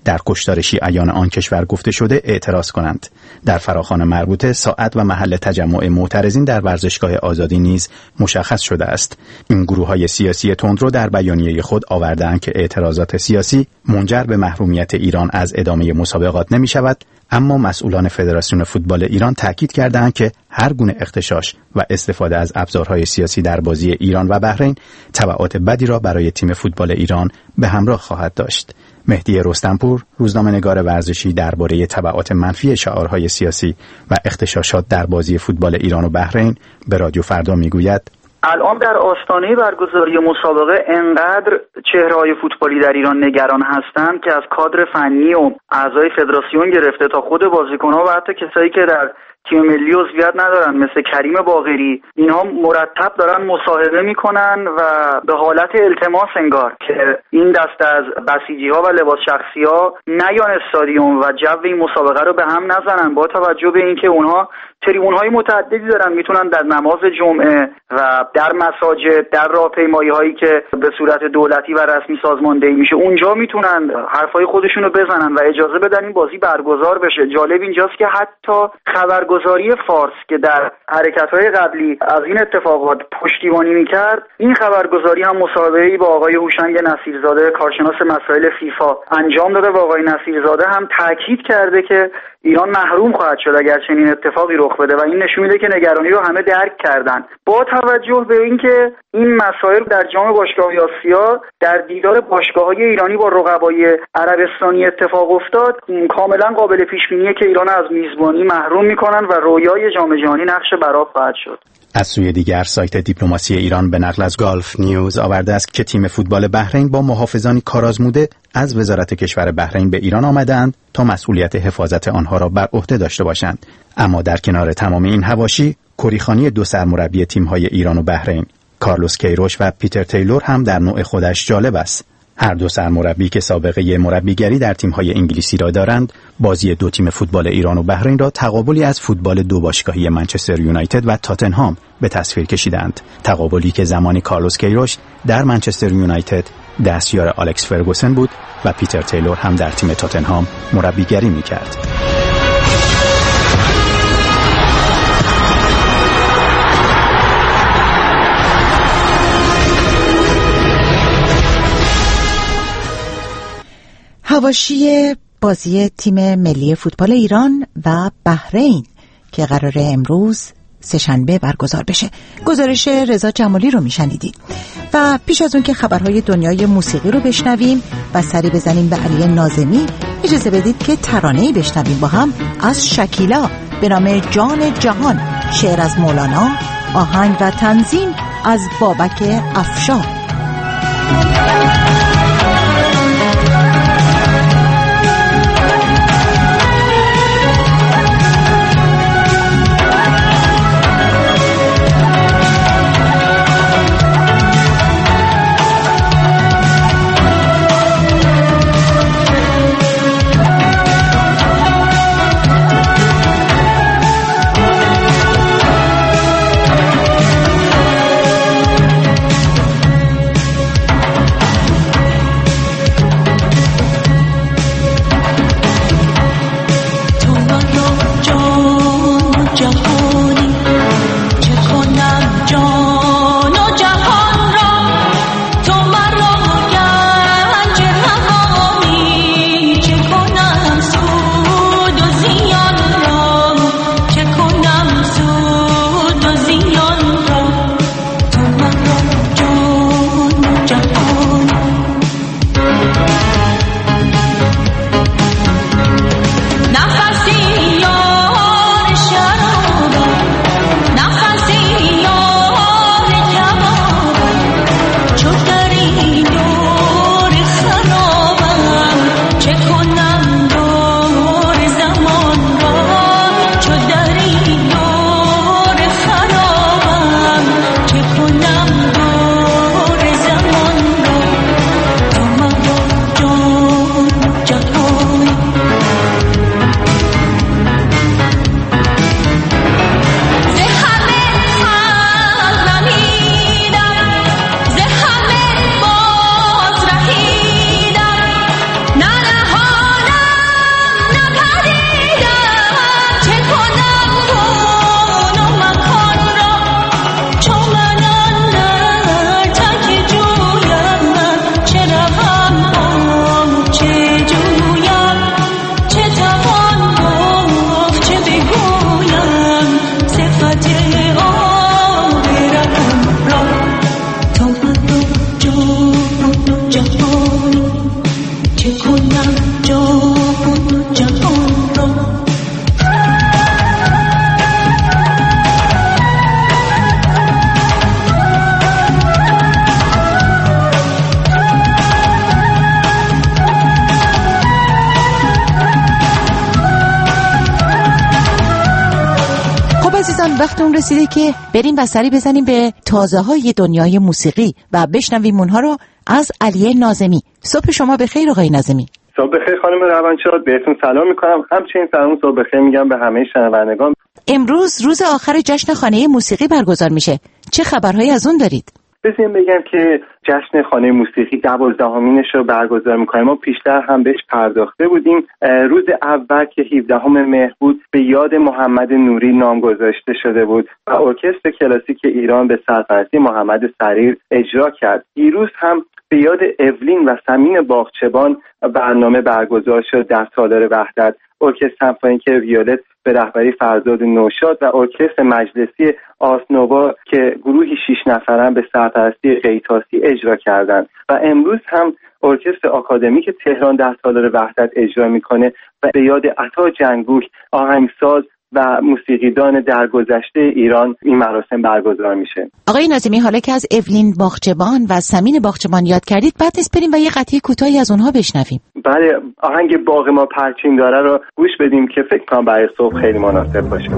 در کشتار شیعیان آن کشور گفته شده اعتراض کنند. در فراخوان مربوطه ساعت و محل تجمع معترضین در ورزشگاه آزادی نیز مشخص شده است. این گروه‌های سیاسی تندرو در بیانیه خود آورده‌اند که اعتراضات سیاسی منجر به محرومیت ایران از ادامه مسابقات نمی‌شود، اما مسئولان فدراسیون فوتبال ایران تاکید کردند که هر گونه اغتشاش و استفاده از ابزارهای سیاسی در بازی ایران و بحرین تبعات بدی را برای تیم فوتبال ایران به همراه خواهد داشت. مهدی رستمپور، روزنامه‌نگار ورزشی، درباره تبعات منفی شعارهای سیاسی و اغتشاشات در بازی فوتبال ایران و بحرین به رادیو فردا میگوید: الان در آستانه برگزاری مسابقه انقدر چهره‌های فوتبالی در ایران نگران هستند که از کادر فنی و اعضای فدراسیون گرفته تا خود بازیکن‌ها و حتی کسایی که در تیم ملی عضویت ندارن مثل کریم باقری، اینها مرتب دارن مصاحبه میکنن و به حالت التماس انگار که این دسته از بسیجی‌ها و لباس شخصی‌ها نیان استادیوم و جو این مسابقه رو به هم نزنن، با توجه به اینکه اونها تریبون‌های متعددی دارن، میتونن در نماز جمعه و در مساجد، در راهپیمایی‌هایی که به صورت دولتی و رسمی سازماندهی میشه اونجا میتونن حرفای خودشون رو بزنن و اجازه بدن این بازی برگزار بشه. جالب اینجاست که حتی خبرگزاری فارس که در حرکت‌های قبلی از این اتفاقات پشتیبانی میکرد، این خبرگزاری هم مصاحبه‌ای با آقای هوشنگ نصیرزاده کارشناس مسائل فیفا انجام داده و آقای نصیرزاده هم تاکید کرده که ایران محروم خواهد شد اگر چنین اتفاقی رخ بده و این نشون میده که نگرانی رو همه درک کردن. با توجه به اینکه این مسائل در جام باشگاه‌های آسیا در دیدار باشگاه‌های ایرانی با رقبای عربستانی اتفاق افتاد، کاملا قابل پیش بینیه که ایران از میزبانی محروم میکنن و رویای جام جهانی نقش برآب خواهد شد. از سوی دیگر سایت دیپلماسی ایران به نقل از گالف نیوز آورده است که تیم فوتبال بحرین با محافظانی کارآزموده از وزارت کشور بحرین به ایران آمدند تا مسئولیت حفاظت آنها را بر عهده داشته باشند. اما در کنار تمام این حواشی، کریخانی دو سرمربی تیم‌های ایران و بحرین، کارلوس کیروش و پیتر تیلور هم در نوع خودش جالب است. هر دو سرمربی که سابقه مربیگری در تیم‌های انگلیسی را دارند، بازی دو تیم فوتبال ایران و بحرین را تقابلی از فوتبال دو باشگاهی منچستر یونایتد و تاتنهام به تصویر کشیدند. تقابلی که زمانی کارلوس کیروش در منچستر یونایتد دستیار آلکس فرگوسن بود و پیتر تیلور هم در تیم تاتنهام مربیگری می‌کرد. حواشی بازی تیم ملی فوتبال ایران و بحرین که قراره امروز سه‌شنبه برگزار بشه. گزارش رضا جمالی رو میشنیدید. و پیش از اون که خبرهای دنیای موسیقی رو بشنویم و سری بزنیم به علی ناظمی، اجازه بدید که ترانه‌ای بشنویم با هم از شکیلا به نام جان جهان، شعر از مولانا، آهنگ و تنظیم از بابک افشار. عزیزان وقت اون رسیده که بریم و سری بزنیم به تازه های دنیای موسیقی و بشنویم اونها رو از علی ناظمی. صبح شما بخیر آقای ناظمی. صبح بخیر خانم روانشاد، بهتون سلام میکنم. همچنین سلام صبح بخیر میگم به همه شنوندگان. امروز روز آخر جشن خانه موسیقی برگزار میشه. چه خبرهایی از اون دارید؟ بذاریم بگم که جشن خانه موسیقی 12مینش رو برگزار میکنیم. ما پیشتر هم بهش پرداخته بودیم. روز اول که 17 مهر بود به یاد محمد نوری نام گذاشته شده بود و ارکستر کلاسیک ایران به سرپرستی محمد سریر اجرا کرد. دیروز هم به یاد اولین و سمین باغچبان برنامه برگزار شد در تالار وحدت. ارکستر سمفونیک ویولت به رهبری فرزاد نوشاد و ارکستر مجلسی آسنووا که گروهی 6 نفرن به سرپرستی قیتاسی اجرا کردند و امروز هم ارکستر آکادمیک تهران در تالار وحدت اجرا میکنه و به یاد عطا جنگوک آهنگساز و موسیقیدان درگذشته ایران این مراسم برگزار میشه. آقای ناظمی، حالا که از اولین باغچبان و سمین باغچبان یاد کردید، بعد نیست بریم و یه قطعه کوتاهی از اونها بشنویم. بله، آهنگ باغ ما پرچین داره رو گوش بدیم که فکر کنم برای صبح خیلی مناسب باشه.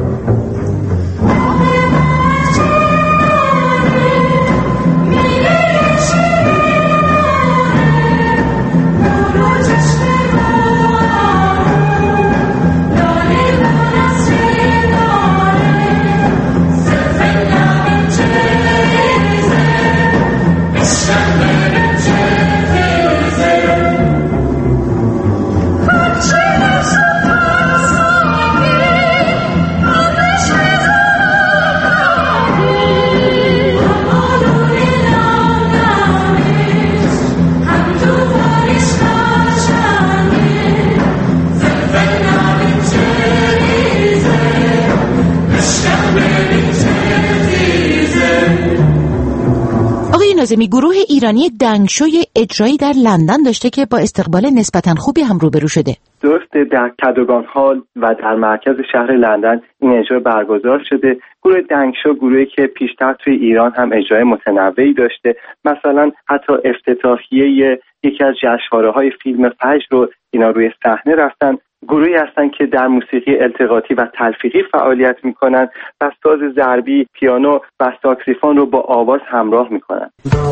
ناظمی، گروه ایرانی دنگشوی اجرایی در لندن داشته که با استقبال نسبتاً خوبی هم روبرو شده. درسته، در کدوگان هال و در مرکز شهر لندن این اجرا برگزار شده. گروه دنگشو گروهی که پیشتر توی ایران هم اجرای متنوعی داشته، مثلا حتی افتتاحیه یکی از جشنواره‌های فیلم فجر رو اینا روی صحنه رفتن. گروهی هستن که در موسیقی التقاطی و تلفیقی فعالیت میکنن و ساز ضربی، پیانو و ساکسیفون رو با آواز همراه میکنن.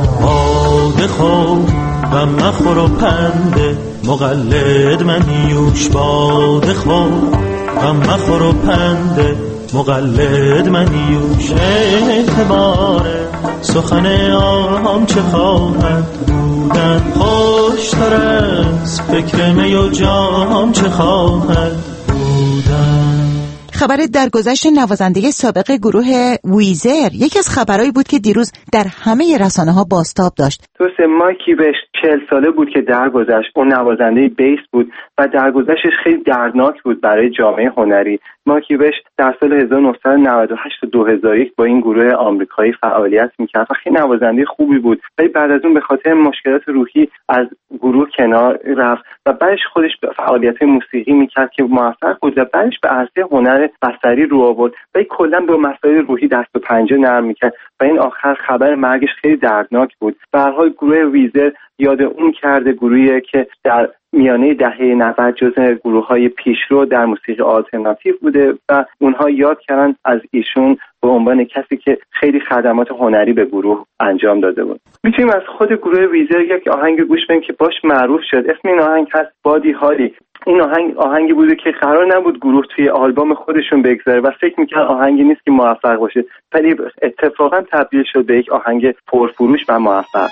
باده خور و مخور و پنده مقلد منیوش، باده خور و مخور و پنده مقلد منیوش، اعتباره سخن آهم چه خواهد بودن، خوش داره فکر می و جام چه خواهد بودن. خبر درگذشت نوازنده سابق گروه ویزر یکی از خبرایی بود که دیروز در همه رسانه‌ها بازتاب داشت. درسته، مایکی بهش 40 ساله بود که درگذشت. اون نوازنده بیس بود و درگذشتش خیلی دردناک بود برای جامعه هنری. مایکی بهش در سال 1998 تا 2001 با این گروه آمریکایی فعالیت میکرد و خیلی نوازنده خوبی بود، ولی بعد از اون به خاطر مشکلات روحی از گروه کنار رفت و بعدش خودش به فعالیت موسیقی میکرد که موفق بود و بعدش به عرصه هنر بصری رو آورد و کلا به مسائل روحی دست و پنجه نرم میکرد و این آخر خبر مرگش خیلی دردناک بود. به هر حال گروه ویزر یاد اون کرده، گروهی که در میانه دهه 90 جزو گروه‌های پیشرو در موسیقی آلترناتیو بوده و اونها یاد کردن از ایشون به عنوان کسی که خیلی خدمات هنری به گروه انجام داده بود. میتونیم از خود گروه ویزر یک آهنگ گوش بدیم که باش معروف شد. اسم این آهنگ هست بادی هالی. این آهنگی بوده که قرار نبود گروه توی آلبوم خودشون بگذاره و فکر می‌کرد آهنگی نیست که موفق باشه، ولی اتفاقا تبدیل شد به یک آهنگ پرفروش و موفق.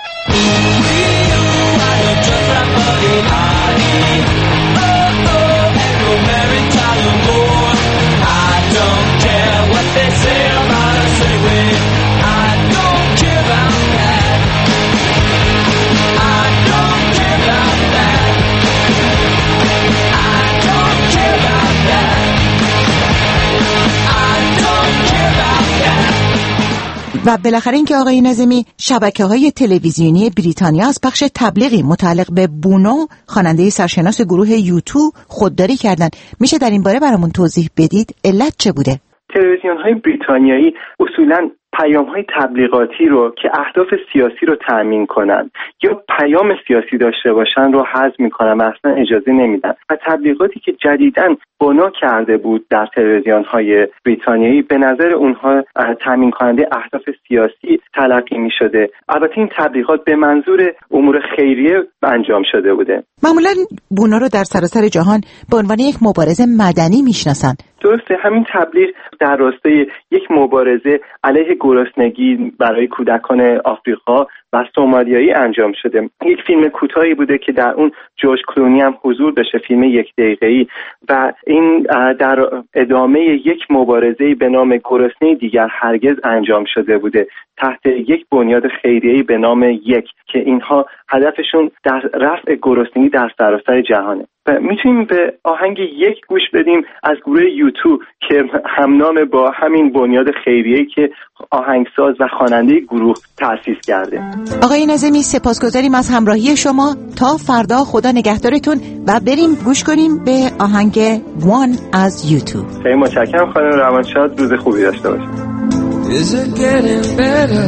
و بالاخره اینکه آقای ناظمی، شبکه‌های تلویزیونی بریتانیا از بخش تبلیغی متعلق به بونو، خواننده سرشناس گروه یوتو، خودداری کردن. میشه در این باره برامون توضیح بدید علت چه بوده؟ تلویزیون‌های بریتانیایی اصولاً پیام‌های تبلیغاتی رو که اهداف سیاسی رو تأمین کنن یا پیام سیاسی داشته باشن رو حذف میکنن و اصلا اجازه نمیدن و تبلیغاتی که جدیداً بنا کرده بود در تلویزیون‌های بریتانیایی به نظر اونها تامین کننده اهداف سیاسی تلقی می‌شده. البته این تبلیغات به منظور امور خیریه انجام شده بوده. معمولاً بونا رو در سراسر جهان به عنوان یک مبارز مدنی میشناسن. درسته، همین تبلیغ در راستای یک مبارزه علیه گرسنگی برای کودکان آفریقا و سومالیایی انجام شده. یک فیلم کوتاهی بوده که در اون جورج کلونی هم حضور داشته، فیلم 1 دقیقه‌ای، و این در ادامه یک مبارزه به نام گرسنه دیگر هرگز انجام شده بوده تحت یک بنیاد خیریه‌ای به نام یک که اینها هدفشون در رفع گرسنگی در سراسر جهانه. و میتونیم به آهنگ یک گوش بدیم از گروه یوتو که همنام با همین بنیاد خیریه‌ای که آهنگساز و خواننده گروه تأسیس کرده. آقای ناظمی سپاسگزاریم از همراهی شما. تا فردا خدا نگهدارتون و بریم گوش کنیم به آهنگ وان از یوتو. خیلی متشکرم خانم روانشاد، روز خوبی داشته باشید. Is it getting better?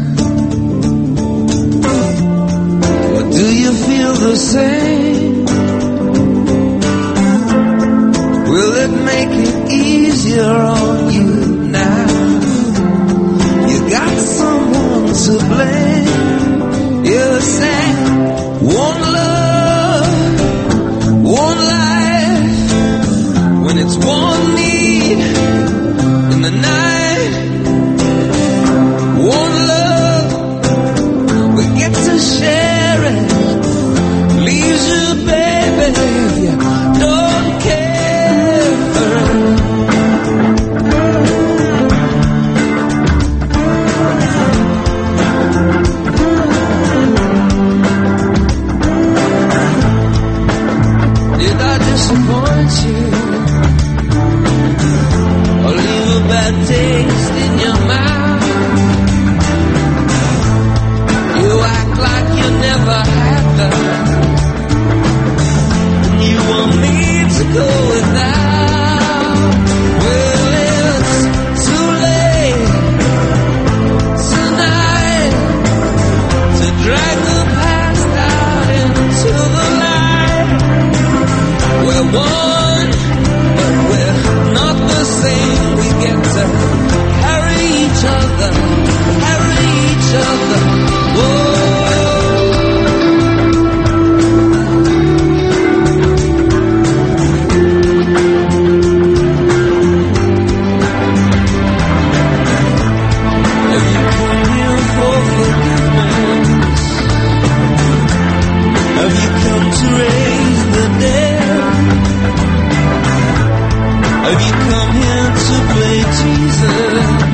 Or do you feel the same? Will it make it easier on you now? You got someone to blame. You're saying one love, one life, when it's one need in the night. One love, we get to share it. Leaves you, baby, if you don't care. Did I disappoint you? Or leave a bad taste in your mouth? You act like you never had that. You want me to go without. Well, it's too late tonight to drag the past out into the light. We're one, but we're not the same. We get to carry each other, carry each other. Have you come to raise the dead? Have you come here to play Jesus?